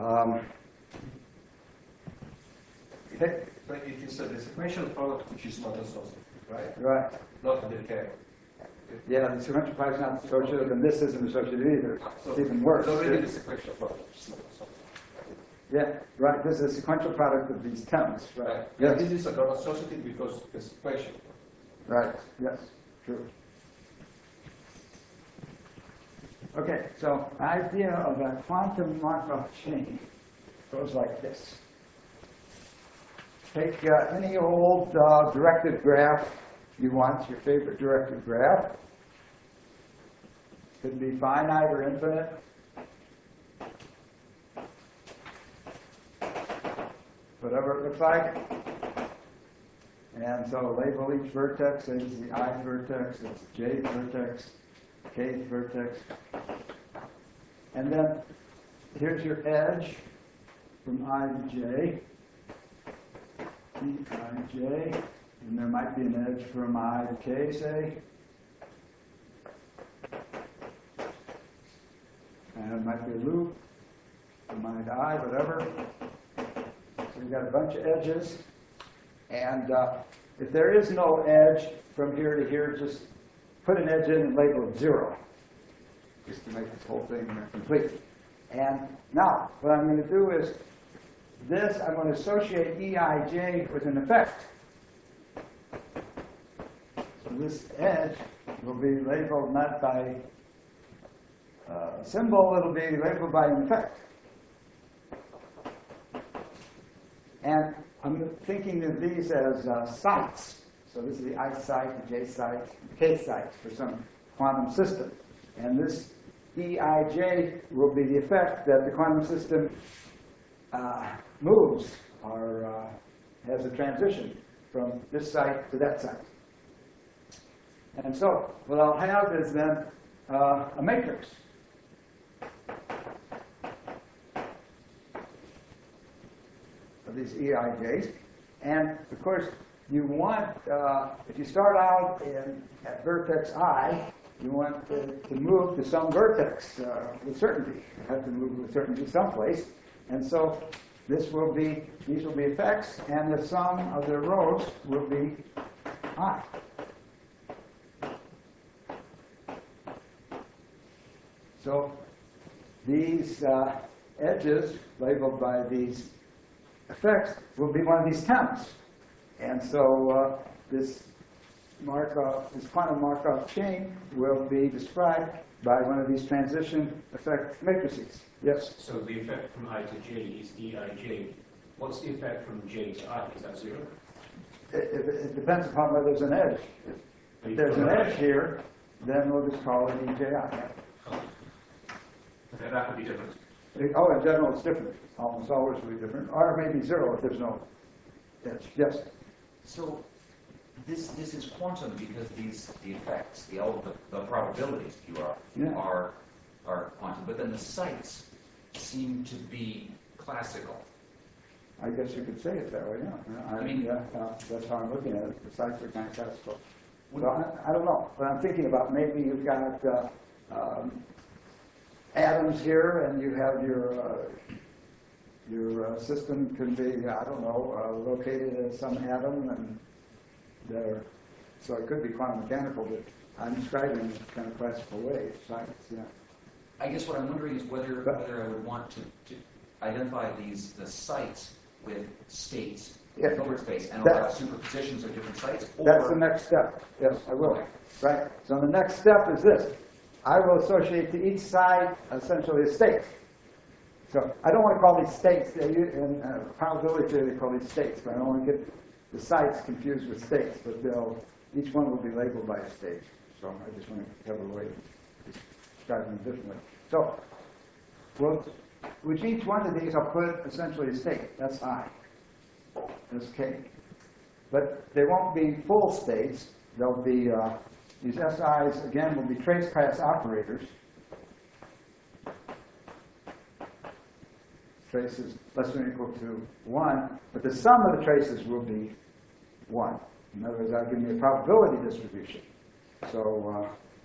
But it is a sequential product which is not associative, right? Right. Not the decay. Yeah, the sequential product is not associative, and this isn't associative either. So It's even worse. it's already the sequential product which is not associative. Yeah, right, this is a sequential product of these terms, right? Yeah, Yes, this is a not associative because it's special. right, yes, true. Okay, so idea of a quantum Markov chain goes like this. Take any old directed graph you want, your favorite directed graph. Could be finite or infinite. Whatever it looks like. And so label each vertex as the I vertex, it's J vertex, K vertex. And then here's your edge from I to J, T, I, J, and there might be an edge from I to K, say. And it might be a loop from I to I, whatever. So you've got a bunch of edges. And if there is no edge from here to here, just put an edge in and label it 0, just to make this whole thing complete. And now, what I'm going to do is this, I'm going to associate EIJ with an effect. So this edge will be labeled not by a symbol, it'll be labeled by an effect. And I'm thinking of these as sites. So this is the I site, the J site, the K site for some quantum system. And this EIJ will be the effect that the quantum system moves or has a transition from this site to that site. And so what I'll have is then a matrix. Of these EIJs. And of course, you want, if you start out at vertex I, you want to move to some vertex with certainty. You have to move with certainty someplace. And so these will be effects, and the sum of their rows will be I. So these edges labeled by these effects will be one of these terms. And so this quantum Markov chain will be described by one of these transition effect matrices. Yes? So the effect from I to J is EIJ. What's the effect from J to I? Is that 0? It depends upon whether there's an edge. If there's an edge here, then we'll just call it EJI. Okay, that would be different. Oh, in general, it's different. Almost always will be different. Or maybe 0 if there's no edge. Yes? So this is quantum because the effects, the probabilities, if you are quantum, but then the sites seem to be classical. I guess you could say it that way, yeah. I mean, that's how I'm looking at it. The sites are kind of classical. Well, I don't know. But I'm thinking about maybe you've got atoms here, and you have your system can be, I don't know, located in some atom, and there. So it could be quantum mechanical, but I'm describing it in a kind of classical way. Science, yeah. I guess what I'm wondering is whether I would want to identify the sites with states, Yeah. Hilbert space, and That- allow superpositions of different sites. That's the next step. Yes, I will. Right. So the next step is this. I will associate to each side essentially a state. So I don't want to call these states, in probability theory they call these states, but I don't want to get the sites confused with states, but each one will be labeled by a state. So I just want to have a way of describing them differently. So with each one of these, I'll put essentially a state. That's I. That's K. But they won't be full states. They'll be, these SIs, again, will be trace class operators. Traces less than or equal to 1, but the sum of the traces will be 1. In other words, that'll give me a probability distribution. So,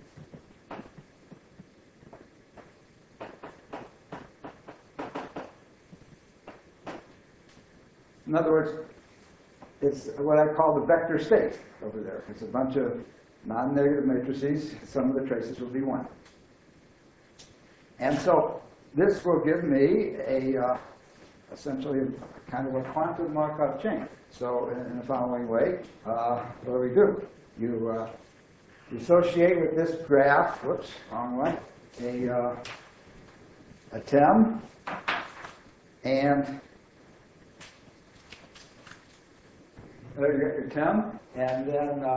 in other words, it's what I call the vector state over there. It's a bunch of non-negative matrices. Some of the traces will be 1. And so this will give me a essentially kind of a quantum Markov chain. So in the following way, what do? You associate with this graph, whoops, wrong one, a TEM, and there you get your TEM, and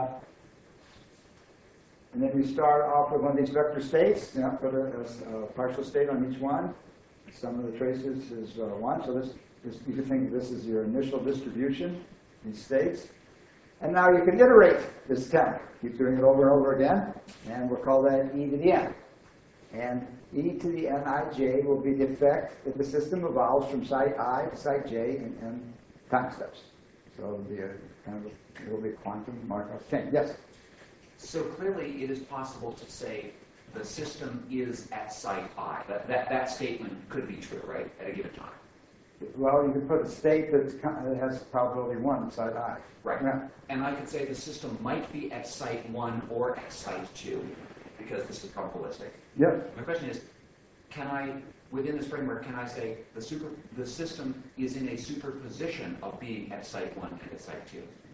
then you start off with one of these vector states, put a partial state on each one. Sum of the traces is 1, so you can think of this as your initial distribution, these states. And now you can iterate this TEM. Keep doing it over and over again, and we'll call that e to the n. And e to the nij will be the effect that the system evolves from site I to site j in n time steps. So it'll be it'll be a quantum Markov chain. Yes? So clearly it is possible to say the system is at site I. That statement could be true, right, at a given time. Well, you could put a state that has probability 1 at site I. Right. Yeah. And I could say the system might be at site 1 or at site 2, because this is probabilistic. Yes. My question is, within this framework, can I say the system is in a superposition of being at site 1 and at site 2?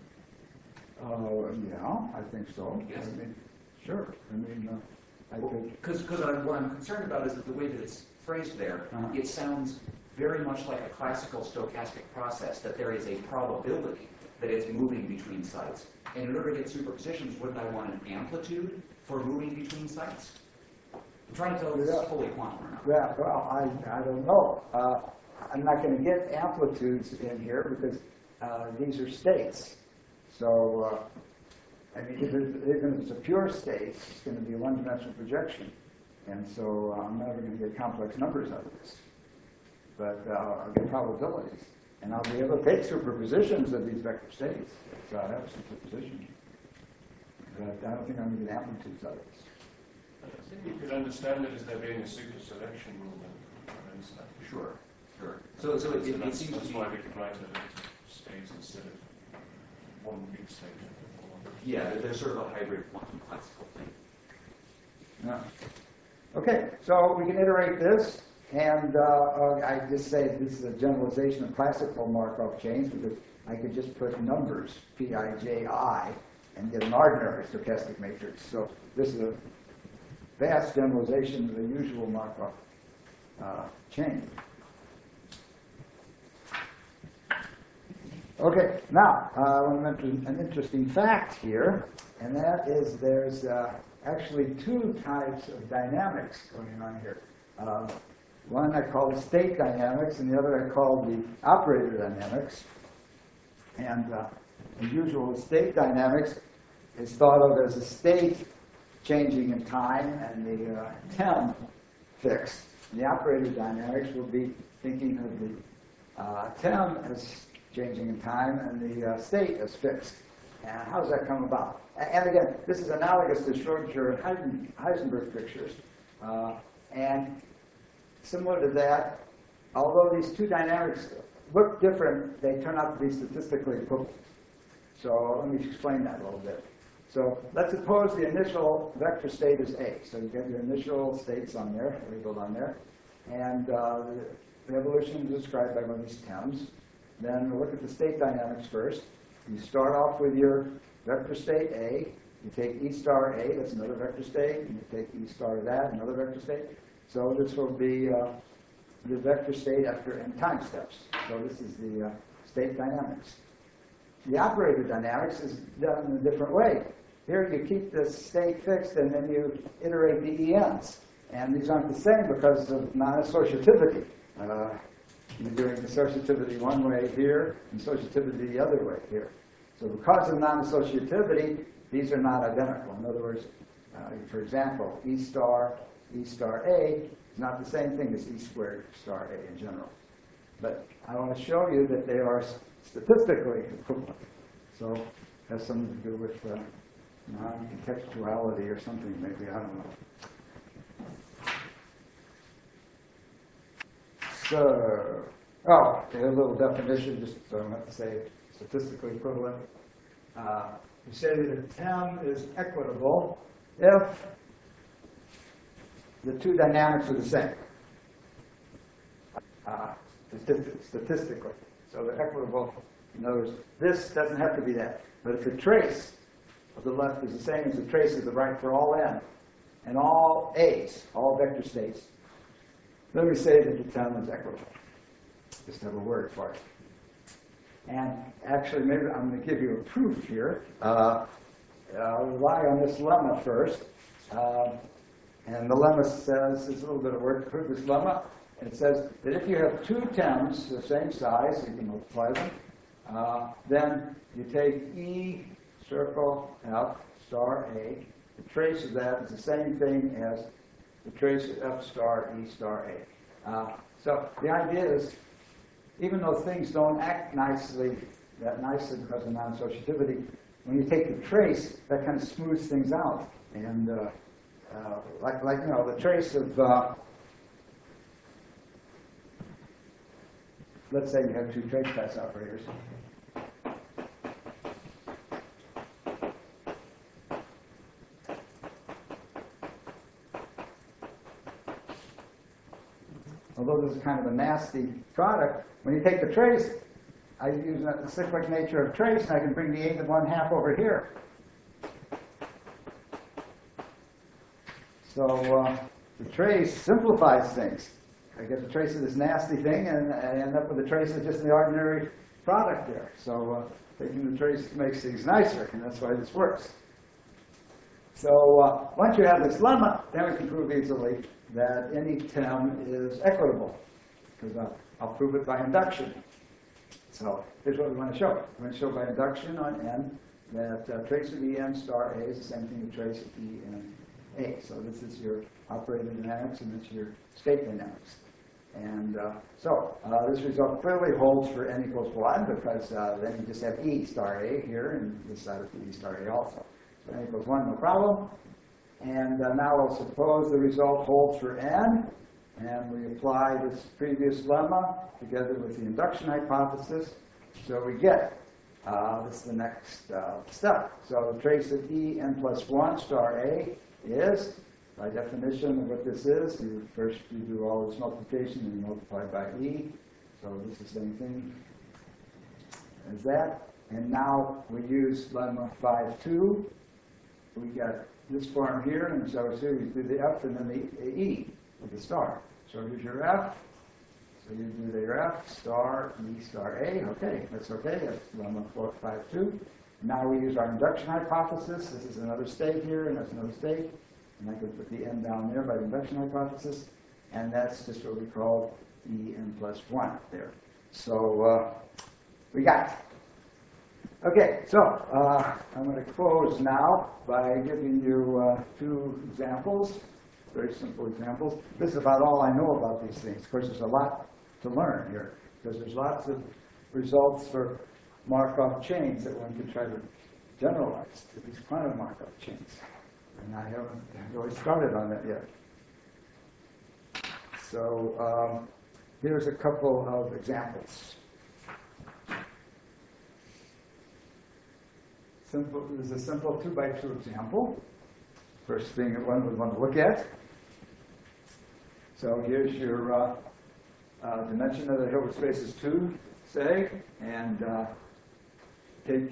Yeah, I think so. Yes. I mean, sure. I mean, I could. Because what I'm concerned about is that the way that it's phrased there, it sounds very much like a classical stochastic process, that there is a probability that it's moving between sites. And in order to get superpositions, wouldn't I want an amplitude for moving between sites? I'm trying to tell if this is fully quantum or not. Yeah, well, I don't know. I'm not going to get amplitudes in here because these are states. So, I mean, even if it's a pure state, it's going to be a one-dimensional projection. And so I'm never going to get complex numbers out of this. But I'll get probabilities. And I'll be able to take superpositions of these vector states. So I have a superposition. But I don't think I'm going to get amplitudes out of this. I think you could understand it as there being a super selection movement. Sure. So it seems to that's be... why we could write it as states instead of one big state. Yeah, there's sort of a hybrid quantum classical thing. Yeah. Okay, so we can iterate this, and I just say this is a generalization of classical Markov chains because I could just put numbers, Pij, and get an ordinary stochastic matrix. So this is a vast generalization of the usual Markov chain. Okay, now I want to mention an interesting fact here, and that is there's actually two types of dynamics going on here. One I call the state dynamics, and the other I call the operator dynamics. And as usual, state dynamics is thought of as a state changing in time, and the TEM fixed. And the operator dynamics will be thinking of the TEM as changing in time and the state as fixed. And how does that come about? And again, this is analogous to Schrödinger and Heisenberg pictures. And similar to that, although these two dynamics look different, they turn out to be statistically equivalent. So let me explain that a little bit. So let's suppose the initial vector state is A. So you get your initial states on there, labeled on there. And the evolution is described by one of these TEMs. Then we'll look at the state dynamics first. You start off with your vector state A. You take E star A, that's another vector state. And you take E star of that, another vector state. So this will be the vector state after n time steps. So this is the state dynamics. The operator dynamics is done in a different way. Here you keep the state fixed and then you iterate the ENs. And these aren't the same because of non-associativity. You're doing associativity one way here and associativity the other way here. So because of non-associativity, these are not identical. In other words, for example, E star A is not the same thing as E squared star A in general. But I want to show you that they are statistically equivalent. So it has something to do with non-contextuality or something, maybe, I don't know. So, a little definition, just so I don't have to say statistically equivalent. We say that a TEM is equitable if the two dynamics are the same. statistically. So they're equitable. In other words, this doesn't have to be that. But if the trace of the left is the same as the trace of the right for all n, and all a's, all vector states, then we say that the term is equitable. Just have a word for it. And actually, maybe I'm going to give you a proof here. I'll rely on this lemma first. And the lemma says, there's a little bit of work to prove this lemma. It says that if you have two terms the same size, you can multiply them, then you take E circle F star A. The trace of that is the same thing as the trace of F star E star A. So the idea is, even though things don't act nicely because of non-associativity, when you take the trace, that kind of smooths things out. And like you know, the trace of, let's say you have two trace class operators. Although this is kind of a nasty product, when you take the trace, I use the cyclic nature of trace, and I can bring the a to 1/2 over here. So the trace simplifies things. I get the trace of this nasty thing, and I end up with a trace of just the ordinary product there. So taking the trace makes things nicer, and that's why this works. So once you have this lemma, then we can prove easily that any term is equitable, because I'll prove it by induction. So here's what we want to show. We want to show by induction on n that trace of En star A is the same thing as trace of En A. So this is your operator dynamics, and it's your state dynamics. And this result clearly holds for n equals 1, because then you just have E star A here, and this side of E star A also. So n equals 1, no problem. And now we'll suppose the result holds for n, and we apply this previous lemma together with the induction hypothesis. So we get, this is the next step. So the trace of En plus 1 star A is, by definition, what this is. First you do all this multiplication, and you multiply by E. So this is the same thing as that. And now we use lemma 5-2. We got this form here, and so we do the F and then the E with the star. So here's your F. So you do the F star E star A. Okay, that's okay. That's lemma 5-2. Now we use our induction hypothesis. This is another state here, and that's another state. And I could put the n down there by the induction hypothesis. And that's just what we call En plus 1 there. So we got it. Okay, so I'm going to close now by giving you two examples, very simple examples. This is about all I know about these things. Of course, there's a lot to learn here, because there's lots of results for Markov chains that one can try to generalize to these quantum Markov chains. And I haven't really started on that yet. So here's a couple of examples. This is a simple 2x2 example. First thing that one would want to look at. So here's your dimension of the Hilbert space is 2, say, and take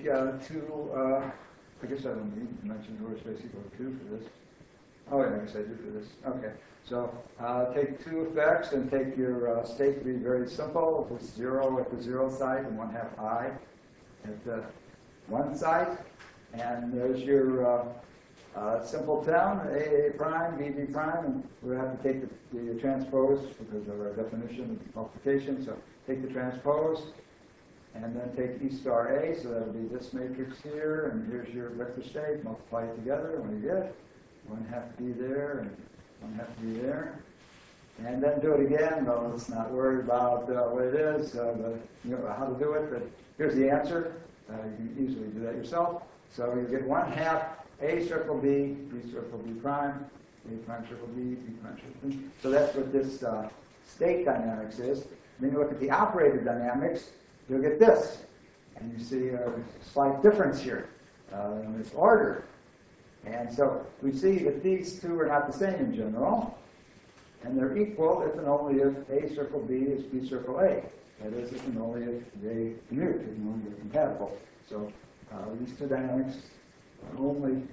I guess I don't need dimension of Hilbert space equal to 2 for this. Oh, yeah, I guess I do for this. Okay, so take two effects and take your state to be very simple. It's 0 at the 0 side and 1/2 I at the 1 side. And there's your simple term, A prime, B prime, and we have to take the transpose because of our definition of multiplication. So take the transpose, and then take E star A, so that'll be this matrix here, and here's your vector state, multiply it together, and we get 1/2 B there, and 1/2 B there. And then do it again, though let's not worry about what it is, how to do it, but here's the answer. You can easily do that yourself. So you get 1/2 A circle B, B circle B prime, A prime circle B, B prime circle B. So that's what this state dynamics is. Then you look at the operator dynamics, you'll get this. And you see a slight difference here in this order. And so we see that these two are not the same in general, and they're equal if and only if A circle B is B circle A. That is, it can only if they commute, it can only be compatible. So these two dynamics are only,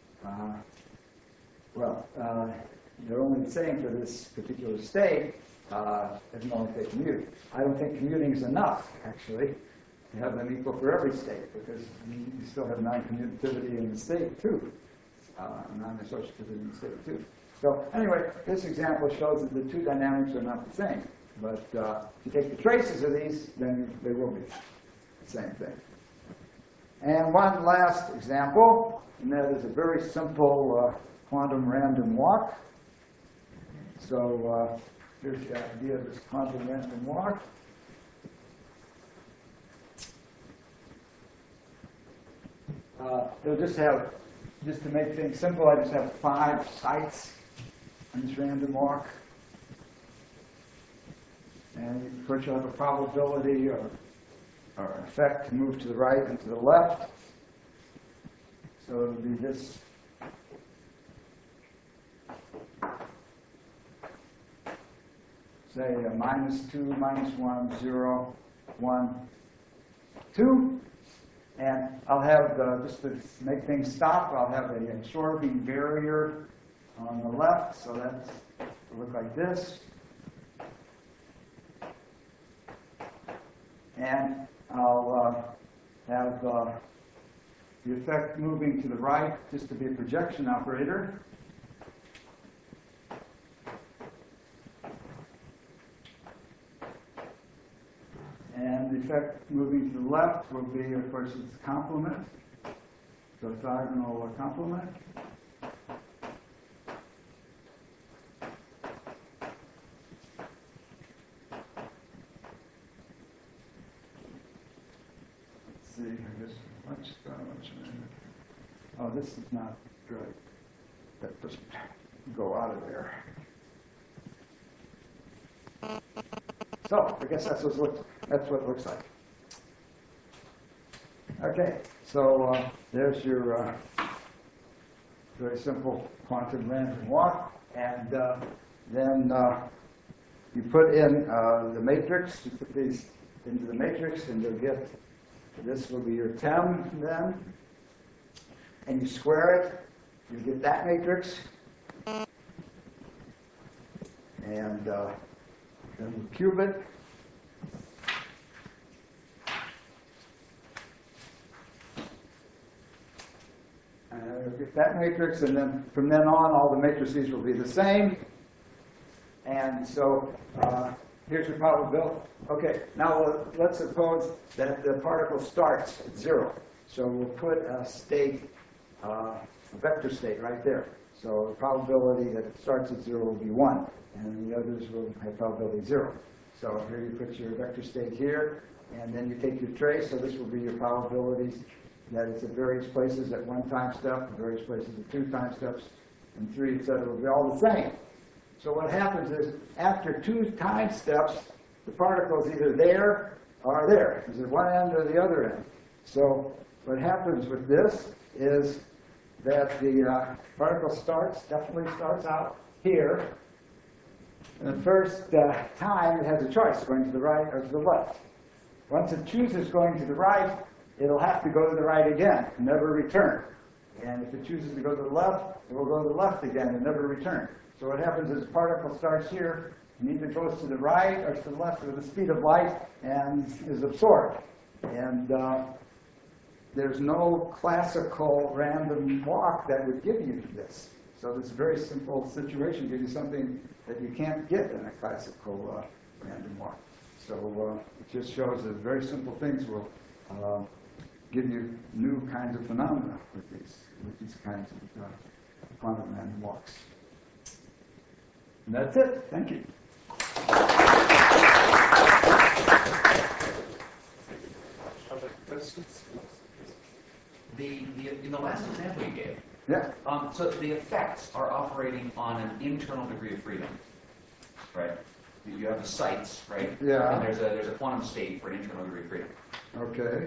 they're only the same for this particular state, as long as they commute. I don't think commuting is enough, actually, to have them equal for every state, because you still have non-commutativity in the state, too. Non-associativity in the state, too. So anyway, this example shows that the two dynamics are not the same. But if you take the traces of these, then they will be the same thing. And one last example, and that is a very simple quantum random walk. So here's the idea of this quantum random walk. It'll just have, just to make things simple, I just have 5 sites on this random walk. And of course you'll have a probability or an effect to move to the right and to the left. So it'll be this. Say -2, -1, 0, 1, 2. And I'll have, just to make things stop, I'll have an absorbing barrier on the left. So that's will look like this. And I'll have the effect moving to the right, just to be a projection operator. And the effect moving to the left will be, of course, its complement, so orthogonal complement. See, I guess much. Oh, this is not right. That doesn't go out of there. So I guess that's what it looks like. Okay, so there's your very simple quantum random walk, and then you put in the matrix. You put these into the matrix, and you'll get. This will be your TEM then, and you square it, you get that matrix, and then you cube it, and you'll get that matrix, and then from then on all the matrices will be the same, and so here's your probability. Okay, now let's suppose that the particle starts at 0. So we'll put a state, a vector state right there. So the probability that it starts at 0 will be 1, and the others will have probability 0. So here you put your vector state here, and then you take your trace. So this will be your probabilities that it's at various places at 1 time step, various places at 2 time steps, and 3, etc. will be all the same. So what happens is, after 2 time steps, the particle is either there or there. It's at one end or the other end. So what happens with this is that the particle definitely starts out here. And the first time it has a choice, going to the right or to the left. Once it chooses going to the right, it'll have to go to the right again and never return. And if it chooses to go to the left, it will go to the left again and never return. So what happens is the particle starts here and either goes to the right or to the left with the speed of light and is absorbed. And there's no classical random walk that would give you this. So this very simple situation gives you something that you can't get in a classical random walk. So it just shows that very simple things will give you new kinds of phenomena with these kinds of quantum random walks. And that's it. Thank you. Other questions? In the last example you gave, Yeah. so the effects are operating on an internal degree of freedom, right? You have the sites, right? Yeah. And there's a quantum state for an internal degree of freedom. Okay.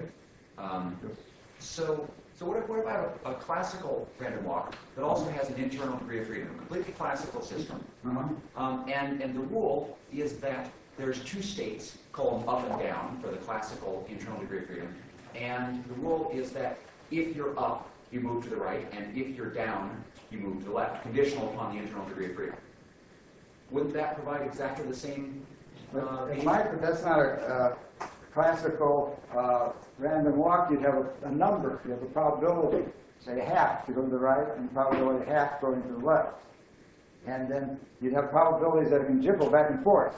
So what about a classical random walk that also has an internal degree of freedom, a completely classical system? Uh-huh. And the rule is that there's two states, column up and down, for the classical internal degree of freedom. And the rule is that if you're up, you move to the right, and if you're down, you move to the left, conditional upon the internal degree of freedom. Wouldn't that provide exactly the same It might, but that's not a classical random walk. You'd have a number. You have a probability, say half to go to the right, and probability half going to the left. And then you'd have probabilities that can jiggle back and forth.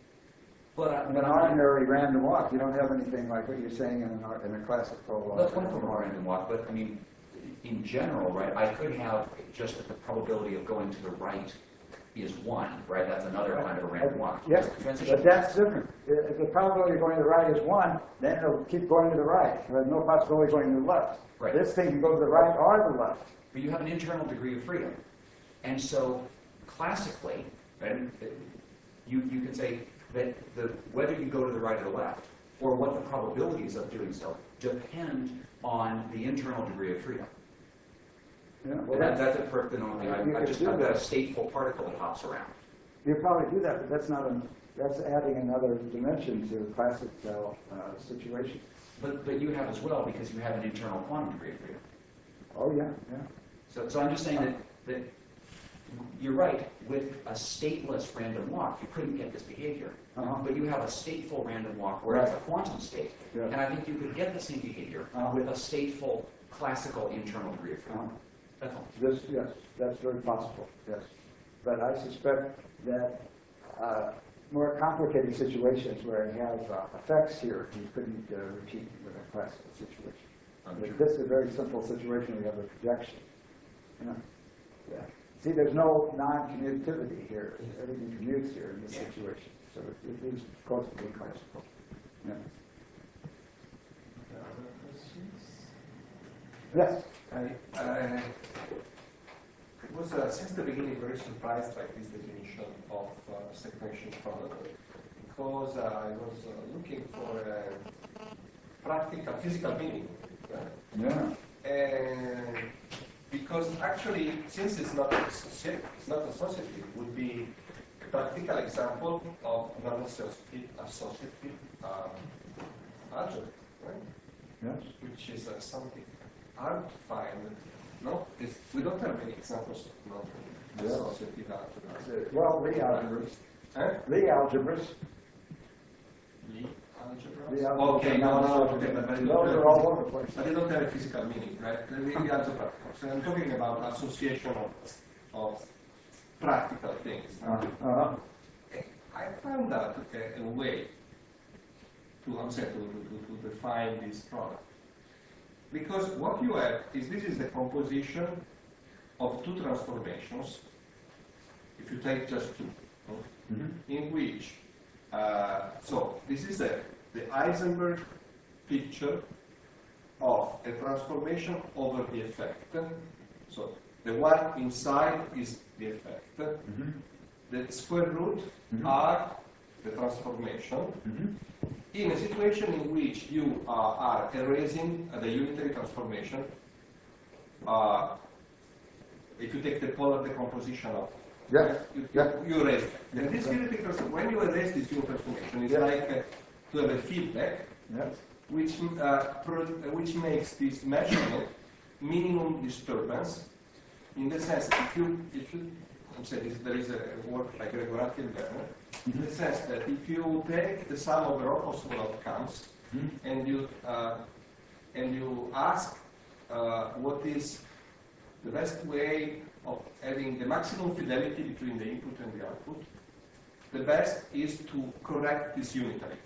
But In an ordinary random walk, you don't have anything like what you're saying in a classical. that's one form of random walk, but I mean, in general, right, I could have just that the probability of going to the right is 1, right? That's another kind of a random walk. Yes, Transition. but that's different. If the probability of going to the right is 1, then it'll keep going to the right. There's no possibility of going to the left. Right. This thing can go to the right or the left. But you have an internal degree of freedom. And so, classically, right, you can say that whether you go to the right or the left, or what the probabilities of doing so, depend on the internal degree of freedom. Yeah, Well, that's a perfect analogy. You I could just do have got a that. stateful particle that hops around. You probably do that, but that's adding another dimension to the classic situation. But you have as well, because you have an internal quantum degree of freedom. Oh, yeah, yeah. So I'm just saying that you're right, with a stateless random walk, you couldn't get this behavior. Uh-huh. But you have a stateful random walk where it's a Right. quantum state. Yeah. And I think you could get the same behavior with a stateful classical internal degree of freedom. That's all. Yes, that's very possible, yes. But I suspect that more complicated situations where you have effects here, you couldn't repeat with a classical situation. But this is a very simple situation where you have a projection. You know? Yeah. See, there's no non-commutativity here. Everything commutes here in this situation. So it is close to being classical. Yeah. Yes? I was since the beginning very surprised by this definition of sequential product because I was looking for a practical, physical meaning. Yeah. And because actually, since it's not associative, it would be a practical example of non-associative algebra, right? Yes. Which is something hard to find. No, we don't have many examples of non-associative algebra. Well, Lie algebras. Lie algebras. Lie algebra. Lie algebras. Okay, no, okay, but Those are all over the place. But they don't have a physical meaning, right? The Lie algebra. So I'm talking about association of practical things. I found out a way to define this product. Because what you have is this is the composition of two transformations, if you take just two, in which, so this is the Heisenberg picture of a transformation over the effect. So the one inside is the effect. The square root are the transformation. In a situation in which you are erasing the unitary transformation, if you take the polar decomposition of Yes. you erase it. And this unitary transformation, when you erase this unitary transformation, it's like to have a feedback, Yes. which makes this measurement minimum disturbance, in the sense that if you I'm saying there is a word like regularity learner, in the sense that if you take the sum of all possible outcomes and you ask what is the best way of having the maximum fidelity between the input and the output, the best is to correct this unitary.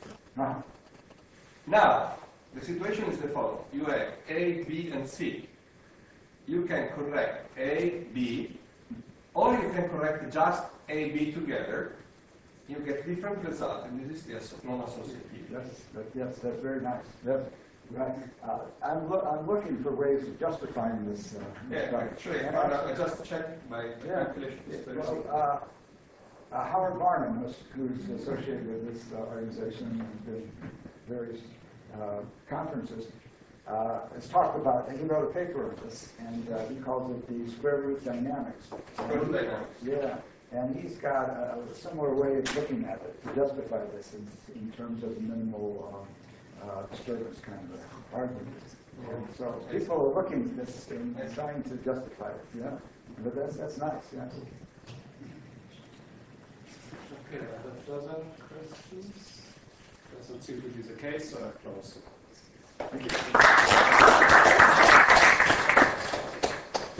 Now, the situation is the following. You have A, B, and C. You can correct A, B, or you can correct just A, B together. You get different results, and this is the non-associative. Yes, that's very nice. Yes. Right. I'm looking for ways of justifying this. Yeah, actually, I just checked my calculations. Well, Howard Barnum, who's associated with this organization and did various conferences, has talked about, he wrote a paper on this, and he calls it the square root dynamics. Square root dynamics. Yeah. And he's got a similar way of looking at it to justify this in terms of minimal disturbance kind of argument. And so people are looking at this and trying to justify it, yeah. But that's nice, yeah. Okay, a dozen questions. Doesn't seem to be the case, so I close. Thank you.